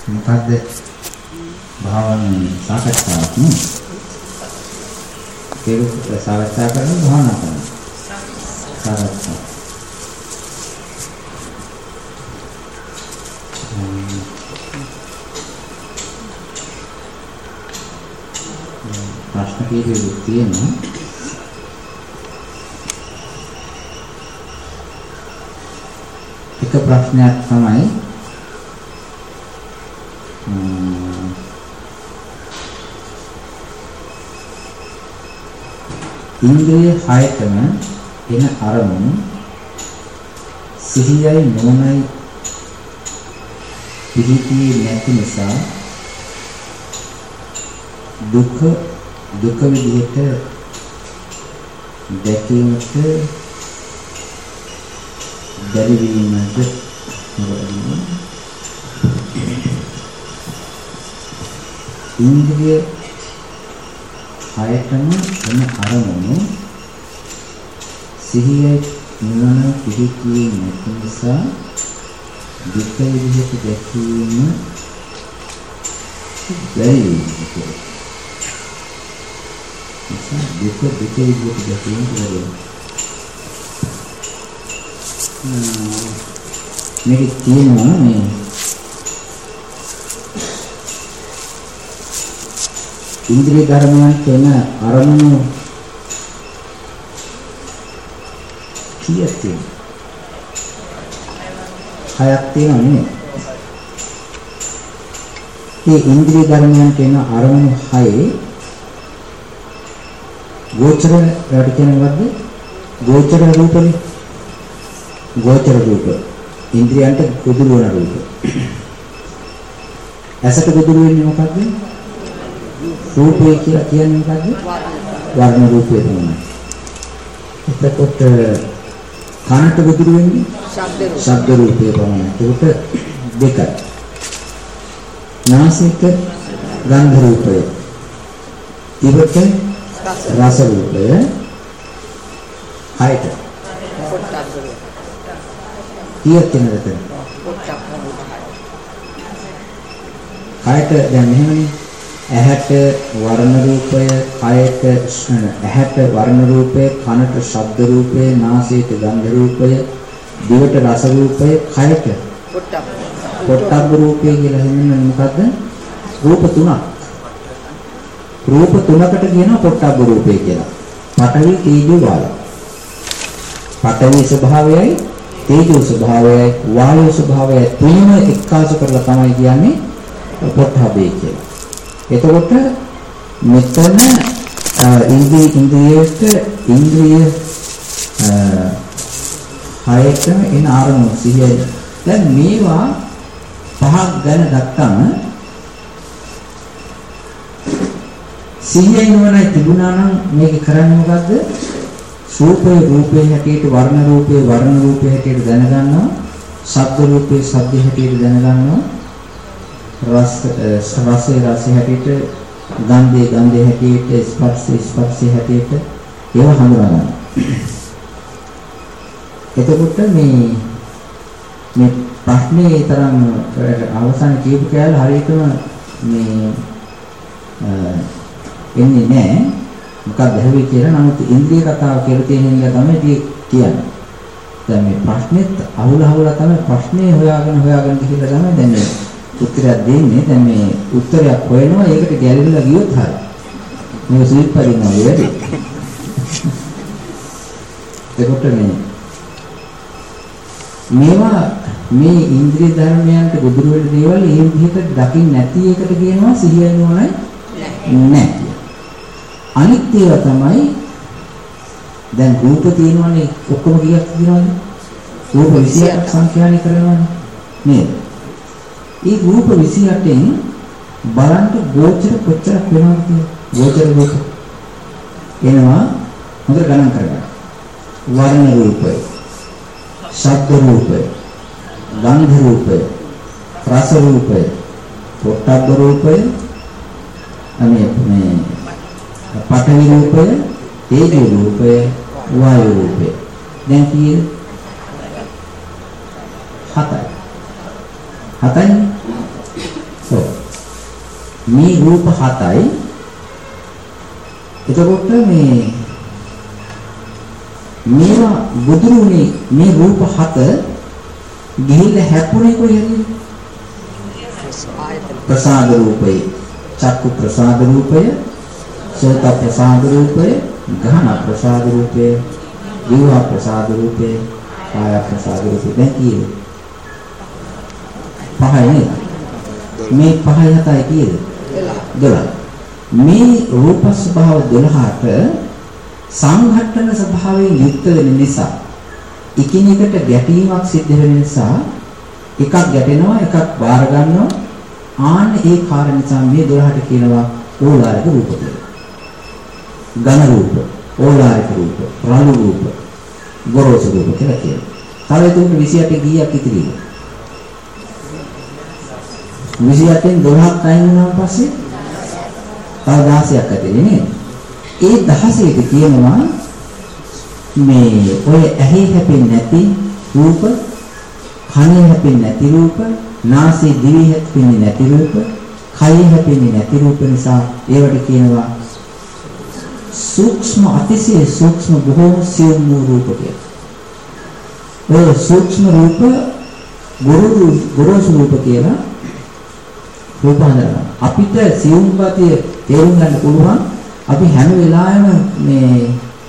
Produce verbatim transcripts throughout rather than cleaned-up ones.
මොකද්ද භාවනාවේ සාකච්ඡාවක් නේ? ඒක සාකච්ඡා කරන භාවනා කරන සාකච්ඡා. ප්‍රශ්න කීපයක් තියෙනවා. එක ප්‍රශ්නයක් තමයි ඉන්ද්‍රිය හයතම එන අරමුණු සිහියයි නුවණයි පිළිතියේ නැති නිසා දුක දුක විදිහට දැකීමට බැරි වීමට ඉන්ද්‍රිය හයතම එන අරමුණු සිහියයි නුවණ පිළිතියේ නැති නිසා දුක විදිහට දැකීම බැරි වීමට දුක දුක විදිහට දැකීම බැරි මේක තියෙනවා මේ ඉන්ද්‍රිය ධර්මයන් කියන අරමුණු කීයක් තියෙනවද? හයක් තියෙනවා නේ. මේ ඉන්ද්‍රිය ධර්මයන් කියන අරමුණු හයේ ගෝචර රට කියන මොකද්ද? ගෝචර රූපනේ. ගෝචර රූප. ඉන්ද්‍රියන්ට ගොදුරු වන රූප. ඇසට ගොදුරු වෙන්නේ මොකද්ද? රූපය කියලා කියන්නේ මොකද්ද? වර්ණ රූපය තමයි. එතකොට කනට ගොදුරු වෙන්නේ ශබ්ද රූපය තමයි. ඒකට දෙකයි. නාසයට ගන්ධ රූපය. දිවට රස රූපය. හයට කීයක් තියෙනවද? හයට දැන් මෙහෙමනේ. ඇහැට වර්ණ රූපය, කයට ඇහැට වර්ණ රූපය, කනට ශබ්ද රූපය, නාසයට ගන්ධ රූපය, දිවට රස රූපය, කයට පොට්ටබ්බ රූපය කියලා හිමින් මොකද්ද? රූප තුනක්. රූප තුනකට කියනවා පොට්ටබ්බ රූපය කියලා. පඨවි, තේජෝ, වායෝ. පඨවි ස්වභාවයයි, තේජෝ ස්වභාවයයි, වායෝ ස්වභාවයයි තුනම එක්කාසු කරලා තමයි කියන්නේ පොට්ටබ්බේ කියලා. එතකොට මෙතන ඉන්ද්‍රිය ඉන්ද්‍රියට ඉන්ද්‍රිය හයතම එන ආරමුණු සිහියයි. දැන් මේවා පහක් ගැන ගත්තම සිහියයි නුවණයි තිබුණා නම් මේක කරන්නේ මොකද්ද? රූපේ රූපේ හැටියට, වර්ණ රූපේ වර්ණ රූපේ හැටියට දැනගන්නවා, ශබ්ද රූපේ ශබ්ද හැටියට දැනගන්නවා, රස රසයේ රසයේ හැටියට, ගන්ධයේ ගන්ධයේ හැටියට, ස්පර්ශයේ ස්පර්ශයේ හැටියට ඒවා හඳුනා ගන්නවා. එතකොට මේ මේ ප්‍රශ්නේ තරම් අවසන් කියපු කෑල්ල හරියටම මේ එන්නේ නැහැ. මොකක්ද හැවි කියලා. නමුත් ඉන්ද්‍රිය කතාව කියලා තියෙන හින්දා තමයි කියන්නේ. දැන් මේ ප්‍රශ්නෙත් අහුල අහුල තමයි ප්‍රශ්නේ හොයාගෙන හොයාගෙන කියලා තමයි දැන් මේ උත්තරයක් දෙන්නේ. දැන් මේ උත්තරයක් හොයනවා, ඒකට ගැළපෙලා ගියොත් හරි. මේක සීල් පරිණාමය වැඩි. ඒකට මේ මේවා මේ ඉන්ද්‍රිය ධර්මයන්ට ගොදුරු වෙන දේවල් ඒ විදිහට දකින්න නැති එකට කියනවා සිහිය නුවණයි නැහැ. අනිත් ඒවා තමයි දැන් රූප තියෙනවනේ ඔක්කොම කීයක් තියෙනවද? රූප විසි අටක් සංඛ්‍යානය කරනවනේ නේද? ඒ රූප විසි අටෙන් බලන්න ගෝචර කොච්චරක් වෙනවද කියලා. ගෝචර රූප එනවා හොඳට ගණන් කරගන්න. වර්ණ රූපය, ශබ්ද රූපය, ගන්ධ රූපය, රස රූපය, පොට්ටබ්බ රූපය, අනේ මේ පඨවි රූපය, තේජෝ රූපය, වායු රූපය. දැන් කීයද? හතයි. හතයි. මේ රූප හතයි. එතකොට මේ මේවා බුදුරුනේ මේ රූප හත ගිහිල්ලා හැපුණේ කොහෙද? ප්‍රසාද රූපේ. චක්කු ප්‍රසාද රූපය, සෝත ප්‍රසාද රූපය, ගහන ප්‍රසාද රූපය, ජීව ප්‍රසාද රූපය, කාය ප්‍රසාද රූපය. දැන් කීයද? පහයි නේද? මේ පහයි හතයි කීයද? දොළහ. මේ රූප ස්වභාව දොළහට සංඝට්ටන ස්වභාවයෙන් යුක්ත වෙන නිසා එකිනෙකට ගැටීමක් සිද්ධ වෙන නිසා එකක් ගැටෙනවා එකක් බාර ගන්නවා. ආන්න ඒ කාරණා නිසා මේ දොළහට කියනවා ඕලාරික රූප කියලා. ඝන රූප, ඕලාරික රූප, රළු රූප, ගොරෝසු රූප කියලා කියනවා. තව එතකොට විසි අට ගියක් ඉතිරිද? විසි අටෙන් දොළහක් අයින් වුණාන් පස්සේ තව දහසක් ඇතිනේ නේද? ඒ දහසේට කියනවා මේ ඔය ඇහි හැපෙන්නේ නැති රූප, කනේ හැපෙන්නේ නැති රූප, නාසයේ දිවේ හැපෙන්නේ නැති රූප, කයේ හැපෙන්නේ නැති රූප නිසා ඒවට කියනවා සූක්ෂම අතිශය සූක්ෂම බොහෝ සියුම් රූප කියලා. ඔය සූක්ෂම රූප ගොරෝසු ගොරෝසු රූප කියලා රූප හඳනවා. අපිට සියුම් ගතිය තේරුම් ගන්න පුළුවන්. අපි හැම වෙලාවෙම මේ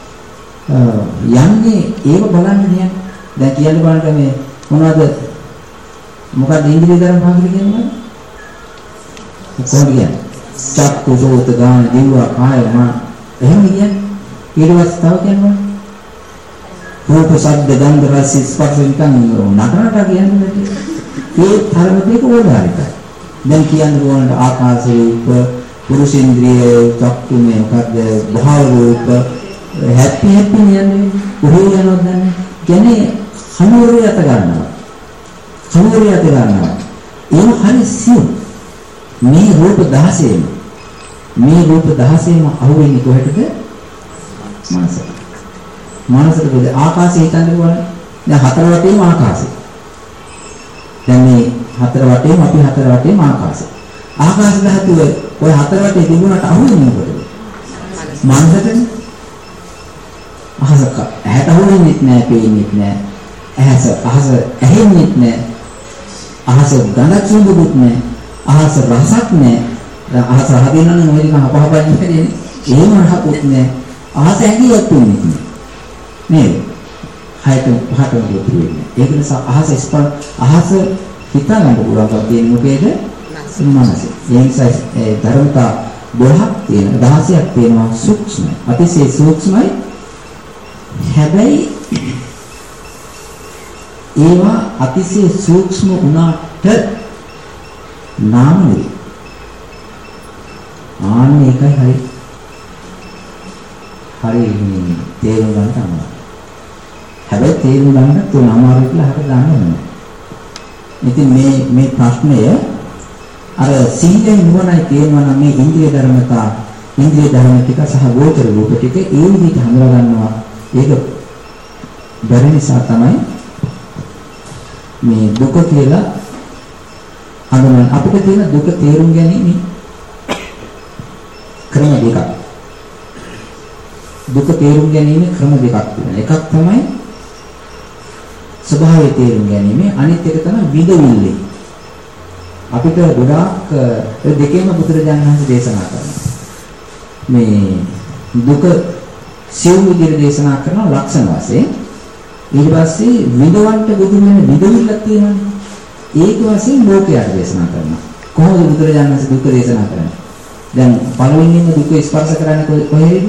යන්නේ ඒව බලන්න නෑ. දැන් කියන්න බලන්න මේ මොනවද මොකක්ද ඉංග්‍රීසි ධර්ම පාගල කියන්නේ? කොහොමද කියන්නේ? චක්කු සෝත ගාන දිව කාය මන එහෙම කියන්නේ. ඊට පස්සේ තව කියනවා රූප ශබ්ද ගන්ධ රස ස්පර්ශ නිකන් නටනට කියන්නේ ඒ තරම දෙක ඕලාරිකයි. දැන් කියන්නේ ඕනට ආකාශ රූප පුරුෂේන්ද්‍රිය චක්කු මේ මොකද්ද භාව රූප හැපි හැපි කියන්නේ කොහේ යනවද දන්නේ කියන්නේ හනුවරේ යත ගන්නවා හනුවරේ යත ගන්නවා ඒක හරි සියුම් මේ රූප දහසේම මේ රූප දහසේම අහුවෙන්නේ කොහෙටද මනසට මනසට කොහෙද ආකාශය හිතන්නේ කොහොමද දැන් හතර වටේම ආකාශය දැන් මේ හතර වටේම අපි හතර වටේම ආකාශය ආකාශ ධාතුව ඔය හතර වටේ තිබුණාට අහුවෙන්නේ මොකටද? මනසටනේ. අහසක ඇහැට අහුවෙන්නේ නැහැ, පේන්නේ නැහැ. ඇහස අහස ඇහෙන්නේ නැහැ. අහස ගඳක් සුඹුත් නැහැ. අහස රසක් නැහැ. දැන් අහස හදිනනම් ඔය නිකන් අපහපන්නේ නැහැ. එහෙම රහකුත් නැහැ. අහස ඇඟියක් තුන්නේ නැහැ. නේද? හයට පහට උතුරු වෙන්නේ. ඒක නිසා අහස ස්පර්ශ අහස හිතා ගන්න පුළුවන් තියෙන මොකේද? මනස. ඒ නිසා ධර්මතා දොළහක් තියෙන දහසක් තියෙනවා සූක්ෂමයි. අතිශය සූක්ෂමයි. හැබැයි ඒවා අතිශය සූක්ෂම වුණාට නාම නෙවෙයි. ආන්න ඒකයි හරි. හරි මේ තේරුම් ගන්න තමයි. හැබැයි තේරුම් ගන්න තුන අමාරු කියලා හරියට දාන්න ඕනේ. ඉතින් මේ මේ ප්‍රශ්නය අර සීලෙන් නුවණයි කියනවා නම් මේ ඉන්ද්‍රිය ධර්මතා ඉන්ද්‍රිය ධර්ම ටික සහ ගෝචර රූප ටික ඒ විදිහට හඳුනා ගන්නවා. ඒක බැරි නිසා තමයි මේ දුක කියලා හඳුනන අපිට තියෙන දුක තේරුම් ගැනීම ක්‍රම දෙකක්. දුක තේරුම් ගැනීම ක්‍රම දෙකක් තියෙනවා. එකක් තමයි ස්වභාවය තේරුම් ගැනීම, අනිත් එක තමයි විදවිල්ලේ. අපිට ගොඩාක් ඒ දෙකේම බුදුරජාණන් වහන්සේ දේශනා කරනවා. මේ දුක සිව් විදිහට දේශනා කරන ලක්ෂණ වශයෙන් ඊට පස්සේ විදවන්ට බුදු වෙන විදවිල්ලක් තියෙනවානේ. ඒක වශයෙන් ලෝකයට දේශනා කරනවා. කොහොමද බුදුරජාණන් වහන්සේ දුක දේශනා කරන්නේ? දැන් පළවෙනිම දුක ස්පර්ශ කරන්නේ කොහේද?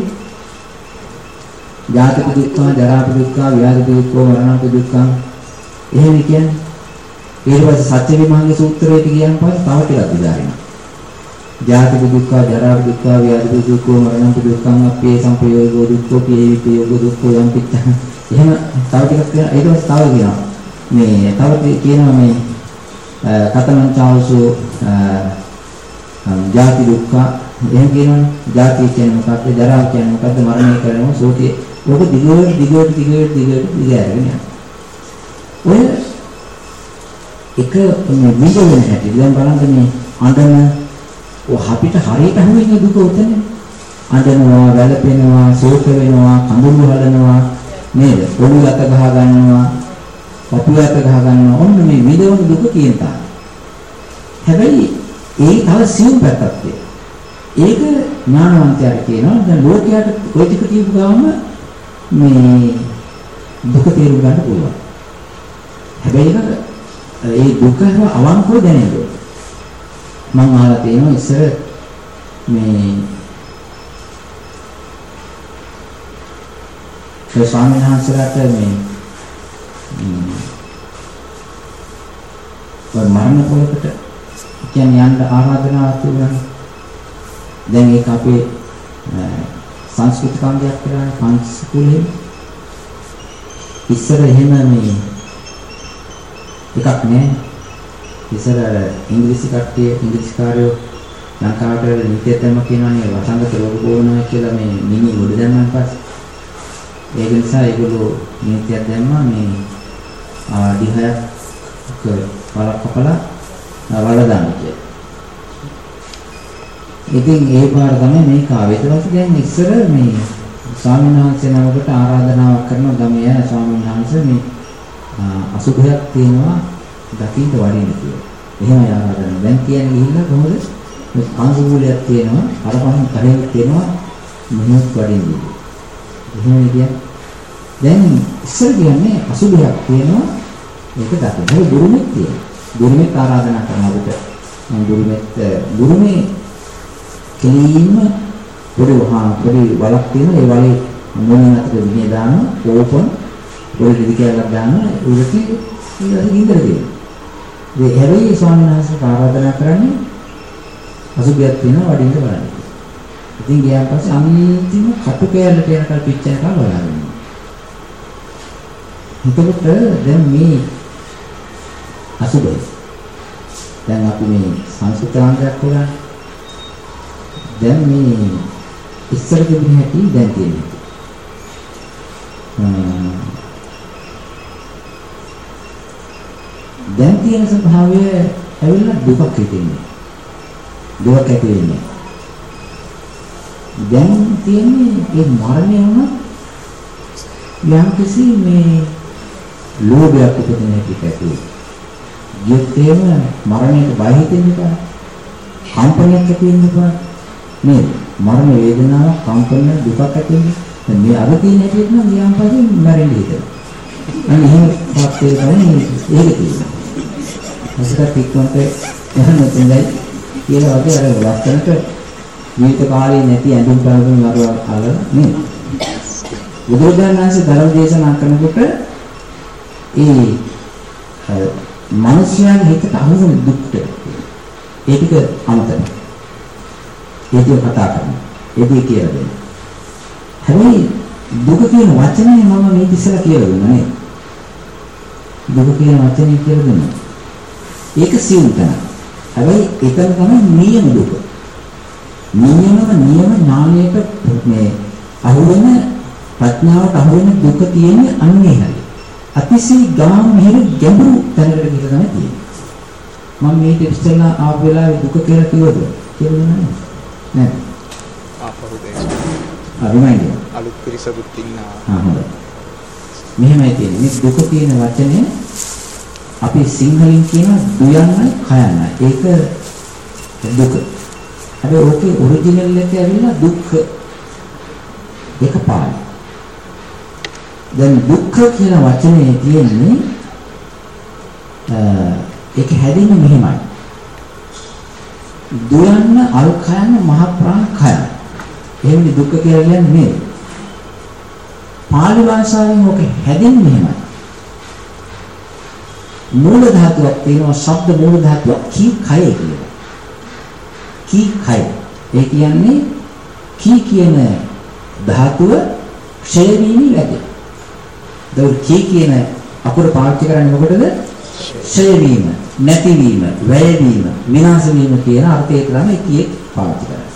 ජාතක දුක්ඛ, ජරා දුක්ඛ, ව්‍යාධි දුක්ඛ, මරණ දුක්ඛ. එහෙම කියන්නේ. ඊට පස්සේ සත්‍ය විභාගයේ සූත්‍රයට ගියන් පස්සේ තව ටිකක් විදාරිනවා. ජාතක දුක්ඛ, ජරා දුක්ඛ, ව්‍යාධි දුක්ඛ, මරණ දුක්ඛ, අපේ සංපයෝගෝ දුක්ඛ, පීවිපයෝග දුක්ඛ යම් පිට්ඨ. එහෙම තව ටිකක් කියනවා. ඊට පස්සේ තව කියනවා. මේ තව කියනවා මේ කතමං චාවසෝ ජාති දුක්ඛ එහෙම කියනවනේ. ජාති කියන්නේ මොකක්ද? ජරා කියන්නේ මොකක්ද? මරණය කියන්නේ සෝකේ. ඔක දිගට දිගට දිගට දිගට දිගට යනවා. ඔය එක මේ විදිහ වෙන හැටි දැන් බලන්න මේ අඬන ඔය අපිට හරියට හුවෙන්නේ දුක උතනේ. අඬනවා, වැළපෙනවා, ශෝක වෙනවා, කඳුළු හලනවා නේද? ඔළුව අත ගහ ගන්නවා, පපුව අත ගහ ගන්නවා. ඔන්න මේ විදවන දුක කියන තාම. හැබැයි ඒ තව සියුම් පැත්තක් තියෙනවා. ඒක ඥානවන්තයාට කියනවා. දැන් ලෝකයට ওই ටික කියපු ගාම මේ දුක තේරුම් ගන්න පුළුවන්. හැබැයි ඒක ඒ දුක අවංකව දැනෙන්න ඕනේ. මම අහලා තියෙනවා ඉස්සර මේ ඒ ස්වාමීන් වහන්සේලාට මේ මරණ පොලකට කියන්නේ යන්න ආරාධනාවක් තිබුණා. දැන් ඒක අපේ සංස්කෘතික අංගයක් කියලා පන්සලේ ඉස්සර එහෙම මේ එකක් නෑ. ඉස්සර ඉංග්‍රීසි කට්ටිය ඉංග්‍රීසි කාර්යෝ ලංකාවට නීතිය දැම්ම කියනවානේ වසංගත රෝග බෝනවා කියලා මේ මිනි ගොඩ දැම්මන් පස්සේ ඒක නිසා ඒගොල්ලෝ නීතියක් දැම්මා මේ ආදිහයක් වලක් කපලා වල දාන්න කියලා. ඉතින් ඒ පාර තමයි මේ කාවේ. ඊට පස්සේ දැන් ඉස්සර මේ ස්වාමීන් වහන්සේ නමකට ආරාධනාවක් කරන ගමේ යන ස්වාමීන් වහන්සේ මේ අසුභයක් තියෙනවා දකින්න වඩින්න කියලා. එහෙම ආරාධනාවක්. දැන් කියන්නේ ගිහිල්ලා කොහොමද? මේ අංශුගුලයක් තියෙනවා, අර පහන් කරේ තියෙනවා මොහොත් වඩින්න. එහෙම කියන්නේ. දැන් ඉස්සර කියන්නේ අසුභයක් තියෙනවා ඒක දකින්න. ඒ ගුරුමෙක් තියෙනවා. ගුරුමෙක් ආරාධනා කරනකොට මම ගුරුමෙක් ගුරුමේ කෙලින්ම පොඩි වහා පොඩි වලක් තියෙන ඒ වලේ මොනින් අතට විදිය දාන ඕපන් පොඩි දෙවි කියලා දාන උරට ඊට ගින්දර දෙනවා. ඒ හැබැයි ස්වාමීන් වහන්සේ ආරාධනා කරන්නේ අසුභයක් තියෙනවා වඩින්න බලන්න. ඉතින් ගියාන් පස්සේ අන්තිම කටු කෑල්ලට යනකල් පිච්චෙනකල් බලන්න. එතකොට දැන් මේ අසුභය දැන් අපි මේ සංස්කෘතාංගයක් කරා දැන් මේ ඉස්සර තිබුණ හැටි දැන් තියෙනවා. දැන් තියෙන ස්වභාවය ඇවිල්ලා දුකක් හිතෙන්නේ. දුක ඇති වෙන්නේ. දැන් තියෙන්නේ ඒ මරණය වුණා යම් කිසි මේ ලෝභයක් උපදින හැටි ඇති. යොත්තේම මරණයට බය හිතෙන්න එපා. කම්පනයක් ඇති වෙන්න එපා. නේද? මරණ වේදනාව, කම්පන, දුකක් ඇති වෙන්නේ. දැන් මේ අර තියෙන හැටියට නම් ගියාන් පස්සේ මැරෙන්න හිතෙනවා. අන්න එහෙම තාත්තේ තමයි ඒක තියෙන්නේ. මොකද පිටුන්ට එහෙම නැත්නම් කියලා වගේ අර ලස්සනට ජීවිත කාලේ නැති ඇඳුම් පැළඳුම් වල අල නේද? බුදුරජාණන් වහන්සේ ධර්ම දේශනා කරනකොට ඒ මිනිස්යාගේ හිතට අහුවෙන දුක්ට ඒ ටික අමතක. ඒක කතා කරනවා. ඒක කියලා දෙන්න. හැබැයි දුක කියන වචනේ මම මේ ඉස්සෙල්ලා කියලා දුන්නා නේද? දුක කියන වචනේ කියලා දුන්නා. ඒක සිවුම් තමයි. හැබැයි ඒකම තමයි නියම දුක. නියමම නියම ඥානයට මේ අහුවෙන ප්‍රඥාවට අහුවෙන දුක තියෙන්නේ අන්නේ හැටි. අතිශය ගාම්භීර ගැඹුරු තැනකට ගිහිල්ලා තමයි තියෙන්නේ. මම මේ ඉස්සෙල්ලා ආපු වෙලාවේ දුක කියලා කිව්වද? කියලා නෑ. නෑ. ආපහු දෙන්න. අරිමයිද? අලුත් පිරිසකුත් ඉන්නවා. ආ හොඳයි. මෙහෙමයි තියෙන්නේ. මේ දුක කියන වචනේ අපි සිංහලෙන් කියන දුයන්නයි කයන්නයි. ඒක දුක. හැබැයි ඕකේ ඔරිජිනල් එක ඇවිල්ලා දුක්ඛ. ඒක පාළි. දැන් දුක්ඛ කියන වචනේ තියෙන්නේ ඒක හැදෙන්නේ මෙහෙමයි. දුයන්න අල්කයන් මහ ප්‍රාණ කය. එහෙමනේ දුක්ඛ කියලා කියන්නේ නේද? පාලි භාෂාවෙන් ඕක හැදෙන්නේ මෙහෙමයි. මූල ධාතුවක් තියෙනවා ශබ්ද මූල ධාතුවක් කී කය කියලා. කී කය. ඒ කියන්නේ කී කියන ධාතුව ක්ෂය වීමේ වැඩි. දවල් කී කියන අකුර පාවිච්චි කරන්නේ මොකටද? ක්ෂය වීම, නැතිවීම, වැය වීම, විනාශ වීම කියන අර්ථය තමයි කී පාවිච්චි කරන්නේ.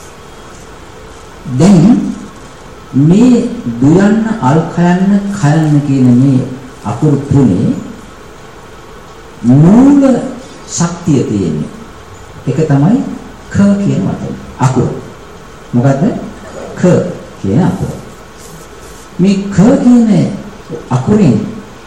දැන් මේ දුයන්න අල්කයන් කයන්න කියන මේ අකුරු තුනේ මූල ශක්තිය තියෙන්නේ. ඒක තමයි ක කියන වචනේ. අකුර. මොකද්ද? ක කියන අකුර. මේ ක කියන අකුරෙන්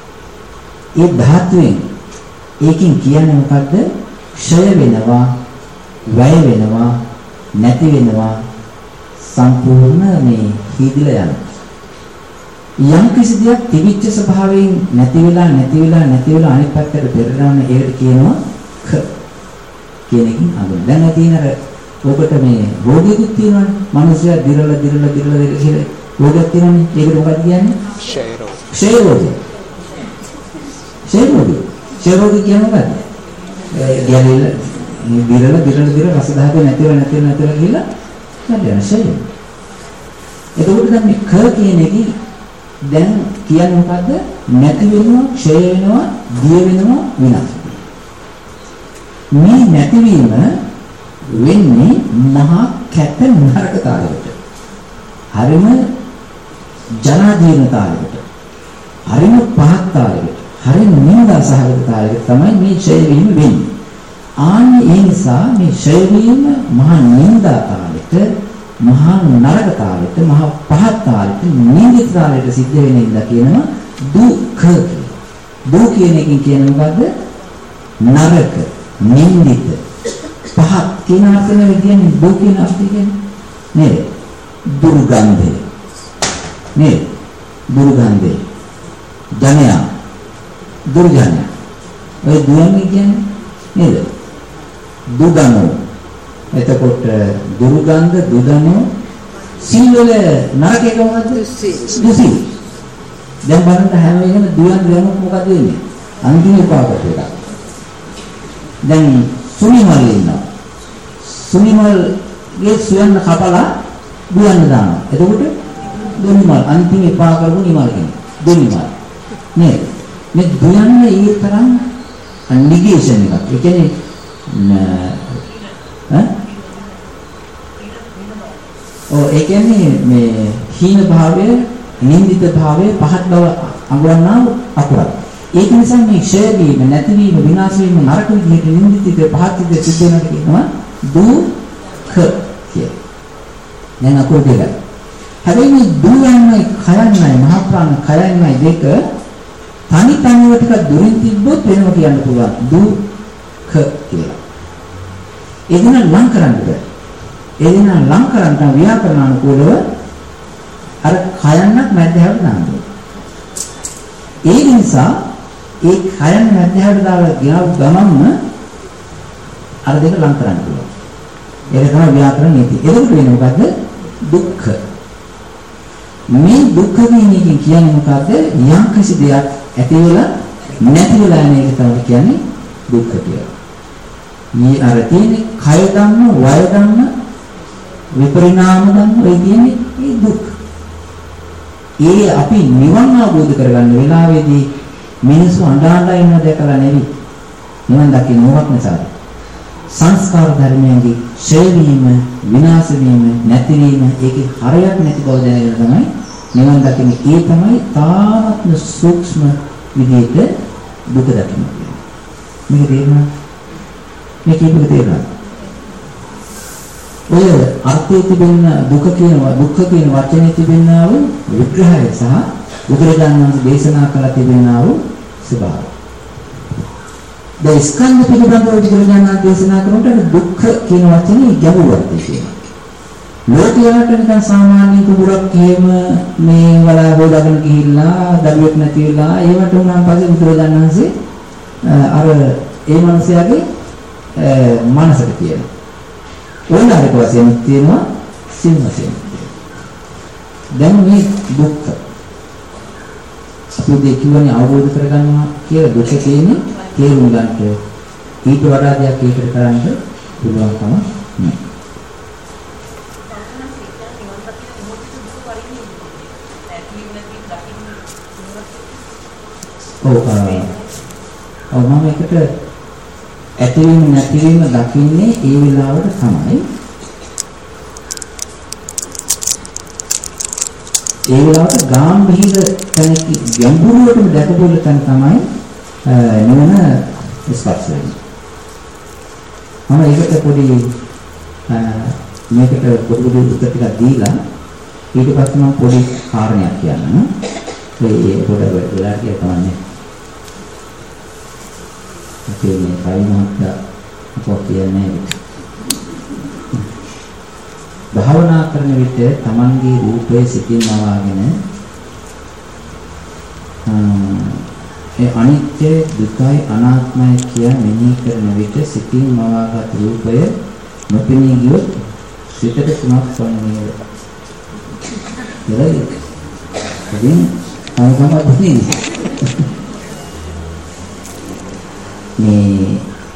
ඒ ධාතුවෙන් ඒකෙන් කියන්නේ මොකද්ද? ක්ෂය වෙනවා, වැය වෙනවා, නැති වෙනවා, සම්පූර්ණ මේ හීදිලා යනවා. යම් කිසි දෙයක් තිබිච්ච ස්වභාවයෙන් නැති වෙලා නැති වෙලා නැති වෙලා අනිත් පැත්තට පෙරලන ඒකට කියනවා ක කියන එකකින් අඳුන. දැන් තියෙන අර ඔබට මේ රෝගියෙකුත් තියෙනවානේ. මිනිස්සයා දිරල දිරල දිරල කියලා රෝගයක් තියෙනවානේ. ඒකට මොකක්ද කියන්නේ? ක්ෂය රෝග. ක්ෂය රෝග. ක්ෂය රෝග. ක්ෂය රෝග කියන්නේ මොකක්ද? ඒ ගැලෙල දිරල දිරල දිරල රස ධාතුව නැති වෙලා නැති වෙලා නැති වෙලා කියලා නැතිවෙන ක්ෂය. එතකොට දැන් මේ ක කියන එකේ දැන් කියන්නේ මොකද්ද? නැති වෙනවා, ක්ෂය වෙනවා, දිය වෙනවා, විනාශ වෙනවා. මේ නැතිවීම වෙන්නේ මහා කැත නරකතාවයකට. හරිම ජරා ජීර්ණතාවයකට. හරිම පහත්තාවයකට. හරිම නින්දා සහගතතාවයකට තමයි මේ ක්ෂය වීම වෙන්නේ. ආන්නේ ඒ නිසා මේ ක්ෂය වීම මහා නින්දාතාවයට, මහා නරකතාවයට, මහා පහත්තාවයට, නින්දිතාවයට සිද්ධ වෙන ඉඳලා කියනවා දුක්ඛ කියලා. දුක් කියන එකෙන් කියන්නේ මොකද්ද? නරක, නින්දිත, පහත් කියන අර්ථයෙන් කියන්නේ දුක් කියන අර්ථය කියන්නේ නේද? දුර්ගන්ධය. නේද? දුර්ගන්ධය. ජනයා. දුර්ජනයා. ඔය දුන්නේ කියන්නේ නේද? දුගනෝ. එතකොට දුර්ගන්ධ, දුදනෝ, සීවල නරක එක මොකද්ද? දුසි. දැන් බලන්න හැම වෙලේම දුයන් දුයන් මොකද වෙන්නේ? අන්තිම උපාකට එකක්. දැන් සුනිමල් ඉන්නවා. සුනිමල්ගේ සුයන්න කපලා දුයන්න දානවා. එතකොට දුනිමල් අන්තිම එපා කරපු නිමල් කෙනෙක්. දුනිමල්. නේද? මේ දුයන්න ඒ තරම් නිගේෂන් එකක්. ඒ කියන්නේ ඈ ඔව් ඒ කියන්නේ මේ හීන භාවය, නින්දිත භාවය, පහත් බව අඟවන්නා අකුරක්. ඒක නිසා මේ ක්ෂය වීම, නැතිවීම, විනාශ වීම, නරක විදිහට නින්දිත පහත් විදිහට සිද්ධ වෙනවා කියනවා දුක්ඛ කිය. දැන් අකුර දෙක. හැබැයි මේ දුයන්නයි කයන්නයි මහ ප්‍රාණ කයන්නයි දෙක තනි තනිව ටික දුරින් තිබ්බොත් වෙනවා කියන්න පුළුවන්. දුක්ඛ කියලා. ඒ දින ලං කරන්න බෑ. ඒ දින ලං කරන්න ව්‍යාකරණ අනුකූලව අර කයන්නක් මැදහැවට දාන්න. ඒ නිසා ඒ කයන් මැදහැවට දාලා ගියව ගමන්ම අර දෙක ලං කරන්න පුළුවන්. ඒක තමයි ව්‍යාකරණ නීති. එතකොට වෙන්නේ මොකද්ද? දුක්ඛ. මේ දුක්ඛ කියන්නේ කියන්නේ මොකද්ද? යම් කිසි දෙයක් ඇති වෙලා නැති වෙලා යන එක තමයි කියන්නේ දුක්ඛ කියලා. මේ අර තියෙන්නේ කය ධම්ම, වය ධම්ම, විපරිණාම ධම්ම ඔය කියන්නේ ඒ දුක්. ඒ අපි නිවන් අවබෝධ කරගන්න වෙලාවේදී මිනිස්සු අඬා ඉන්න දැකලා නෙවෙයි. නිවන් දකින්න මොකක් නිසාද? සංස්කාර ධර්මයන්ගේ ක්ෂය වීම, විනාශ වීම, නැති වීම, ඒකේ හරයක් නැති බව දැනගෙන තමයි නිවන් දකින්නේ. ඒ තමයි තාමත්ම සූක්ෂම විදිහට දුක දකින්න. මේක තේරුණා? මේක ඉතින් තේරුණා. ඔය අර්ථයේ තිබෙන දුක කියන දුක්ඛ කියන වචනේ තිබෙනා වූ විග්‍රහය සහ බුදුරජාණන් වහන්සේ දේශනා කළ තිබෙනා වූ ස්වභාවය. දැන් ස්කන්ධ පිළිබඳව බුදුරජාණන් වහන්සේ දේශනා කරනකොට දුක්ඛ කියන වචනේ ගැඹුරක් තියෙනවා. ලෝකයට නිකන් සාමාන්‍ය කුඹුරක් එහෙම මේ වලා හොදාගෙන ගිහිල්ලා දරුවෙක් නැති වෙලා ඒවට උනාන් පස්සේ බුදුරජාණන් වහන්සේ අර ඒ මනුස්සයාගේ මනසට කියනවා. ඕලාරික වශයෙන් තියෙනවා සිං වශයෙන්. දැන් මේ දුක්ඛ අපි දෙකියවනේ අවබෝධ කරගන්නවා කියලා දුක කියන්නේ තේරුම් ගන්නට ඊට වඩා දෙයක් ඒකට කරන්න පුළුවන්කම නැහැ. ඔව් ඔව් මම එකට ඇතිවීම නැතිවීම දකින්නේ ඒ වෙලාවට තමයි. ඒ වෙලාවට ගාම්භීර තැනක ගැඹුරටම දැකපොළ තැන තමයි නිවන ස්පර්ශ වෙන්නේ. මම ඒකට පොඩි මේකට පොඩි පොඩි උත්තර ටිකක් දීලා ඊට පස්සේ මම පොඩි කාරණයක් කියන්නම්. ඒ පොඩ වෙලා කියලා තමයි. ඒ මේ කයිමහත් අපෝ කියන්නේ භාවනා කරන විට තමන්ගේ රූපයේ සිටින් නවාගෙන ඒ අනිත්‍ය දුකයි අනාත්මයි කියා මෙනෙහි කරන විට සිටින් නවාගත් රූපය නොපෙනී ගියොත් සිතට කුමක් වන්නේ? එරයි. ඉතින් අයකමත් මේ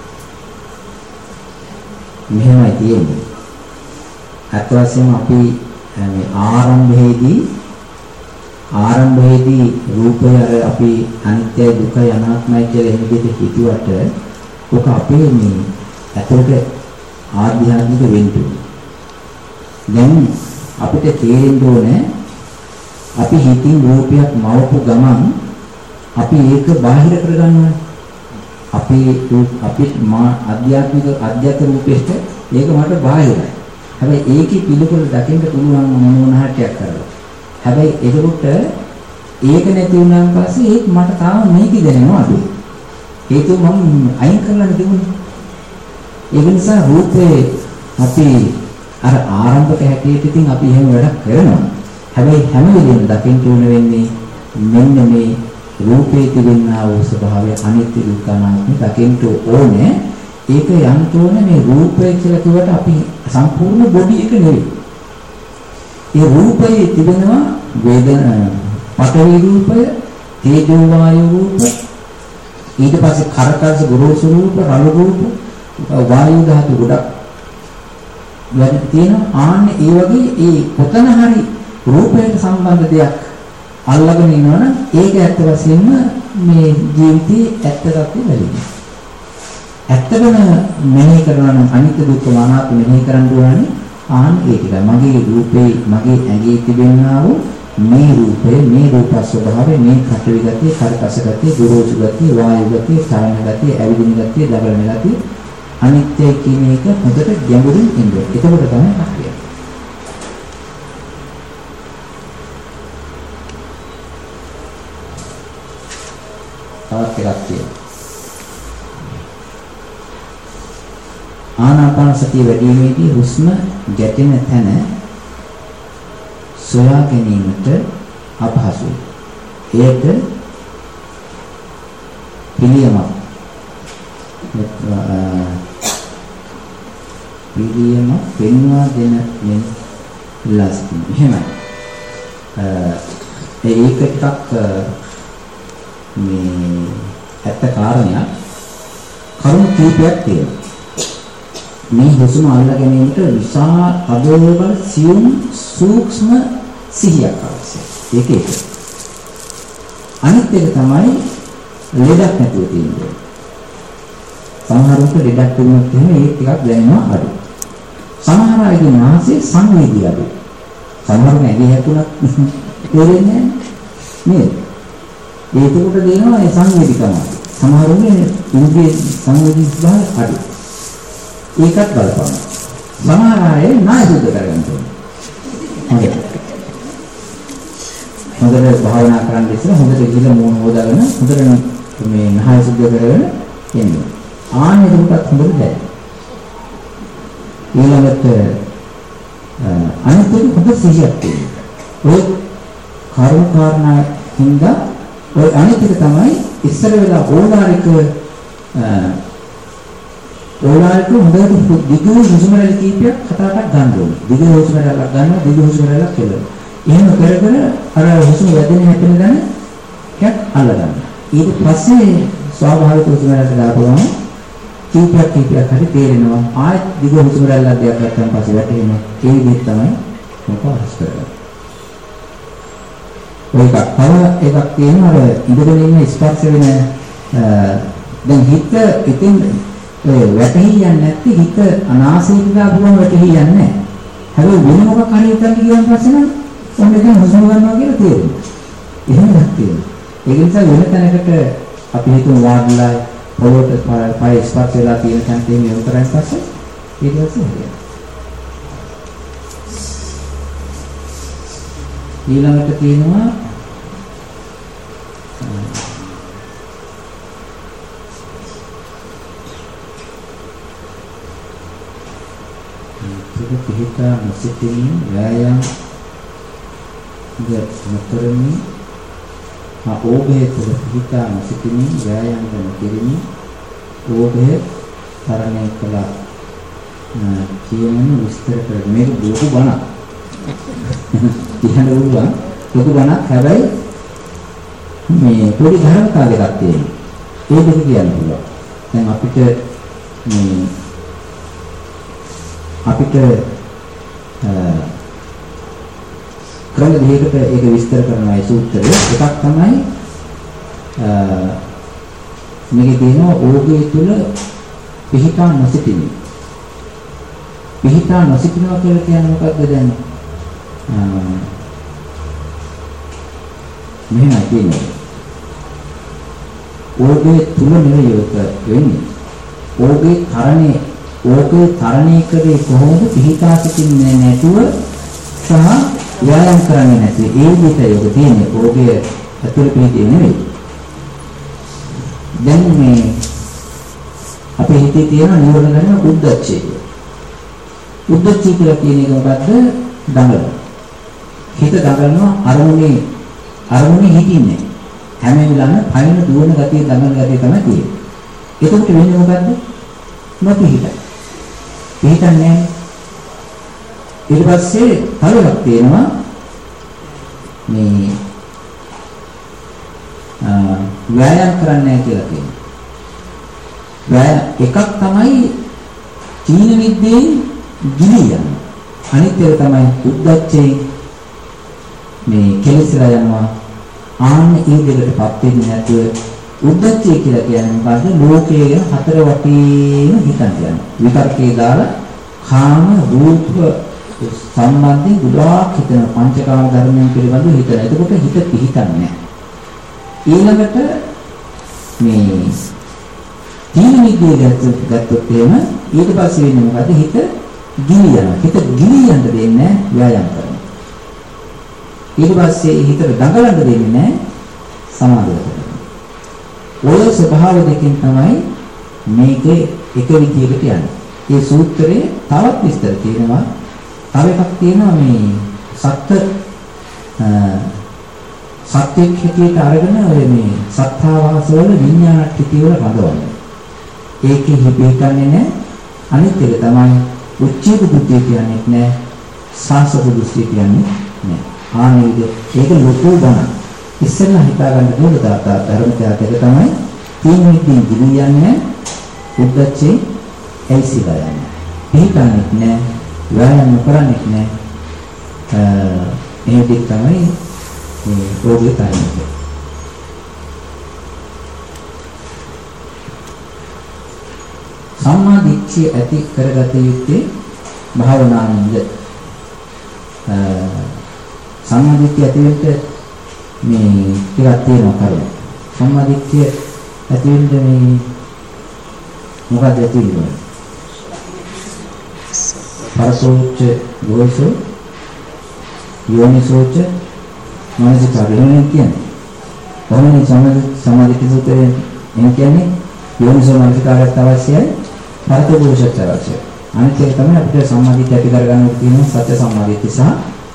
මෙහෙමයි තියෙන්නේ. අත් වශයෙන්ම අපි මේ ආරම්භයේදී ආරම්භයේදී රූපය අර අපි අනිත්‍ය දුකයි අනාත්මයි කියලා එහෙම දෙයක් හිතුවට ඔක අපේ මේ ඇතුළට ආධ්‍යාත්මික වෙන්නේ. දැන් අපිට තේරෙන්න ඕනේ අපි හිතින් රූපයක් මවපු ගමන් අපි ඒක බාහිර කරගන්නවා. අපි අපි මා ආධ්‍යාත්මික ආධ්‍යාත්මික රූපෙට ඒක මට බාහිරයි. හැබැයි ඒකේ පිළිකුල දකින්න පුළුවන් මොන මොන හැටයක් කරලා. හැබැයි ඒකට ඒක නැති වුණාන් පස්සේ ඒක මට තාම මේක දැනෙනවා අඩුයි. හේතුව මම අයින් කරලා තිබුණේ. ඒ නිසා රූපේ අපි අර ආරම්භක හැටියට ඉතින් අපි එහෙම වැඩක් කරනවා. හැබැයි හැම වෙලෙම දකින්න ඕන වෙන්නේ මෙන්න මේ රූපේ තිබෙනා වූ ස්වභාවය අනිත්‍ය දුක්ඛ අනාත්ම දකින්න ඕනේ. ඒක යන්න ඕනේ මේ රූපය කියලා කිව්වට අපි සම්පූර්ණ බොඩි එක නෙවෙයි. ඒ රූපයේ තිබෙනවා වේදනා පඨවි රූපය, තේජෝ වායු රූප, ඊට පස්සේ කරකස ගොරෝසු රූප, රළු රූප, වායු ධාතු ගොඩක් වැඩි තියෙනවා. ආන්නේ ඒ වගේ ඒ කොතන හරි රූපයට සම්බන්ධ දෙයක් අල්ලගෙන ඉන්නවනම් ඒක ඇත්ත වශයෙන්ම මේ ජීවිතයේ ඇත්ත තත්ත්වෙ වෙලියි. ඇත්තම මෙහෙය කරනවා නම් අනිත්‍ය දුක්ඛ අනාත්ම මෙහෙය කරන්න ඕනනේ ආන් ඒකයි. මගේ රූපේ මගේ ඇඟේ තිබෙනා වූ මේ රූපය මේ රූප ස්වභාවය මේ කටවි ගතිය, කරකස ගතිය, ගොරෝසු ගතිය, වායු ගතිය, චලන ගතිය, ඇවිදින ගතිය, දබලන ගතිය අනිත්‍ය කියන එක හොඳට ගැඹුරින් ඉන්නේ. එතකොට තමයි හරිය. තවත් එකක් තියෙනවා. ආනාපාන සතිය වැඩිීමේදී හුස්ම ගැටෙන තැන සොයා ගැනීමට අපහසුයි. ඒකට පිළියමක් පිළියම පෙන්වා දෙන මෙන් ලස්ති. එහෙමයි. ඒක ටිකක් මේ ඇත්ත කාරණයක්. කරුණු කීපයක් තියෙනවා. මේ හුස්ම අල්ලා ගැනීමට විශාල අදෝවල සියුම් සූක්ෂම සිහියක් අවශ්‍යයි. ඒක ඒක. අනිත් එක තමයි ලෙඩක් නැතුව තියෙන්නේ. සමහරවිට ලෙඩක් වුණොත් එහෙම ඒක ටිකක් දැනෙනවා අඩු. සමහර අයගේ නාසයේ සංවේදී අඩු. සමහරව ඇඟේ හැකුණත් තේරෙන්නේ නැහැ. නේද? ඒකට දෙනවා ඒ සංවේදීකම. සමහරුනේ ඉන්ද්‍රිය සංවේදී ස්වභාවය අඩු. ඒකත් බලපාන. සමහර අය නාය සුද්ධ කරගන්න ඕනේ. හරි. හොඳට භාවනා කරන්න ඉස්සෙල්ලා හොඳට ගිහලා මූණ හොදාගෙන හොඳට මේ නාය සුද්ධ කරගෙන එන්න. ආන්නේ දුකත් හොඳට දැනෙන්න. ඊළඟට අනිත් එක හොඳ සිහියක් තියෙනවා. ඔය කර්ම කාරණා හින්දා ඔය අනිත් එක තමයි ඉස්සර වෙලා ඕලාරික ඕලාරික හොඳට දිගු හුස්ම රැලි කීපයක් කතාවක් ගන්න ඕනේ. දිගු හුස්ම රැල්ලක් ගන්නවා, දිගු හුස්ම රැල්ලක් කෙලනවා. එහෙම කර කර අර හුස්ම වැදෙන හැපෙන දන කැක් අල්ලගන්න. ඊට පස්සේ ස්වාභාවික හුස්ම රැල්ල දාපුවම කීපයක් කීපයක් හරි තේරෙනවා. ආයෙත් දිගු හුස්ම රැල්ලක් දෙයක් ගත්තන් පස්සේ වැටෙනවා. ඒ විදිහට තමයි මොකක් හස් කරගන්නේ. ඔයක තව එකක් තියෙනවා අර ඉඳගෙන ඉන්න ස්පර්ශ වෙන දැන් හිත ඉතින් ඔය වැටහි යන්නේ නැත්නම් හිත අනාසයට දාපුවම වැටහි යන්නේ නැහැ. හැබැයි වෙන මොකක් හරි හිතන්න ගියන් පස්සේ නම් ඔන්න දැන් හුස්ම ගන්නවා කියලා තේරෙනවා. එහෙම නැත්නම් ඒක නිසා වෙන තැනකට අපි හිතමු වාඩිලා පොළොවට පය ස්පර්ශ වෙලා තියෙන තැනට යොමු කරන් පස්සේ ඊට පස්සේ හරියට ඊළඟට තියෙනවා ඒක පිහිටා නොසිටින වෑයම් ද නොකරමින් ආ ඕභය තුළ පිහිටා නොසිටින වෑයම් ද නොකිරීම ඕභය තරණය කළ කියමන විස්තර කර මේක ලොකු බණක්. කියන්න පුළුවන් ලොකු බණක්. හැබැයි මේ පොඩි ධර්මතා දෙකක් තියෙනවා. ඒ දෙක කියන්න පුළුවන්. දැන් අපිට මේ අපිට ක්‍රම දෙකකට ඒක විස්තර කරනවා ඒ සූත්‍රය. එකක් තමයි මේකේ තියෙනවා ඕගේ තුල පිහිටා නොසිටින. පිහිටා නොසිටිනවා කියලා කියන්නේ මොකක්ද දැන්? මෙහෙමයි කියන්නේ. ඕගේ තුල නෙවෙයි වෙන්නේ. ඕගේ තරණේ ඕගේ තරණය කරේ කොහොමද පිහිටා සිටින්නේ නැතුව සහ ව්‍යායාම කරන්නේ නැතුව ඒ විදිහට යොද තියෙන්නේ. ඕගේ ඇතුළේ පිහිටියේ නෙවෙයි. දැන් මේ අපේ හිතේ තියෙන නිවන ගන්න උද්දච්චය. උද්දච්චය කියලා කියන එක මොකද්ද? දඟල. හිත දඟලනවා අරමුණේ අරමුණේ හිටින්නේ. හැම වෙලාවෙම පයින් දුවන ගතිය දඟල ගතිය තමයි තියෙන්නේ. එතකොට වෙන්නේ මොකද්ද? නොපිහිටයි. පිහිටන්නේ නැහැ. ඊට පස්සේ තවයක් තියෙනවා මේ ව්‍යායාම කරන්නේ කියලා කියනවා. ව්‍යායාම එකක් තමයි චීන විද්‍යාවෙන් ගිලියන. අනිත් එක තමයි උද්දච්චයෙන් මේ කෙලෙසලා යනවා. ආන්න ඒ දෙකටපත් වෙන්නේ නැතුව උද්දච්චය කියලා කියන්නේ මොකද්ද? ලෝකයේ ගැන හතර වටේම හිතන් යනවා. විතර්කේ දාලා කාම රූප සම්බන්ධයෙන් ගොඩාක් හිතන පංචකාම ධර්මයන් පිළිබඳව හිතන. එතකොට හිත පිහිටන්නේ නැහැ. ඊළඟට මේ තීන විද්‍යාව ගත්තොත් එහෙම ඊට පස්සේ වෙන්නේ මොකද? හිත ගිලියන. හිත ගිලියන්න දෙන්නේ ව්‍යායාම කරනවා. ඊට පස්සේ හිතට දඟලන්න දෙන්නේ නැහැ සමාධිය කරනවා. ඔය ස්වභාව දෙකෙන් තමයි මේකේ එක විදියකට යන්නේ. මේ සූත්‍රයේ තවත් විස්තර තියෙනවා. තව එකක් තියෙනවා මේ සත්‍ය සත්‍යයක් හැටියට අරගෙන ඔය මේ සත්තාවාසවල විඥානට්ඨිතිය වල රඳවන්නේ. ඒකේ හිපේකන්නේ නැහැ. අනිත් එක තමයි උච්චේත බුද්ධිය කියන්නේ නැහැ. සාසක දෘෂ්ටිය කියන්නේ නැහැ. ආනේද ඒක ලොකු බණක්. ඉස්සෙල්ලා හිතා ගන්න ඕන දාතා ධර්මතාවක තමයි තීන විදිහින් ගිලියන්නේ උද්දච්චේ ඇයිසිලා යන්නේ. පිළිකන්නේ නැහැ. ව්‍යායාම කරන්නේ නැහැ. ඒ දෙක තමයි මේ රෝගී තනියම. සම්මා දිට්ඨිය ඇති කරගත යුත්තේ භාවනාවෙන්ද? සම්මා දිට්ඨිය ඇති වෙන්න මේ ටිකක් තියෙනවා කරුණ. සම්මා දිට්ඨිය ඇති වෙන්න මේ මොකක්ද ඇති වෙන්නේ? පරසෝච්ච ගෝසෝ යෝනිසෝච්ච මනසිකාරයෙන් කියන්නේ. කොහොමද සමාධි සූත්‍රයෙන් එන කියන්නේ යෝනිසෝ මනසිකාරයට අවශ්‍යයි පරතෝෂයට අවශ්‍යයි. අනිත් එක තමයි අපිට සම්මාදිට්ඨිය ඇති කරගන්න තියෙන සත්‍ය සම්මාදිට්ඨිය සහ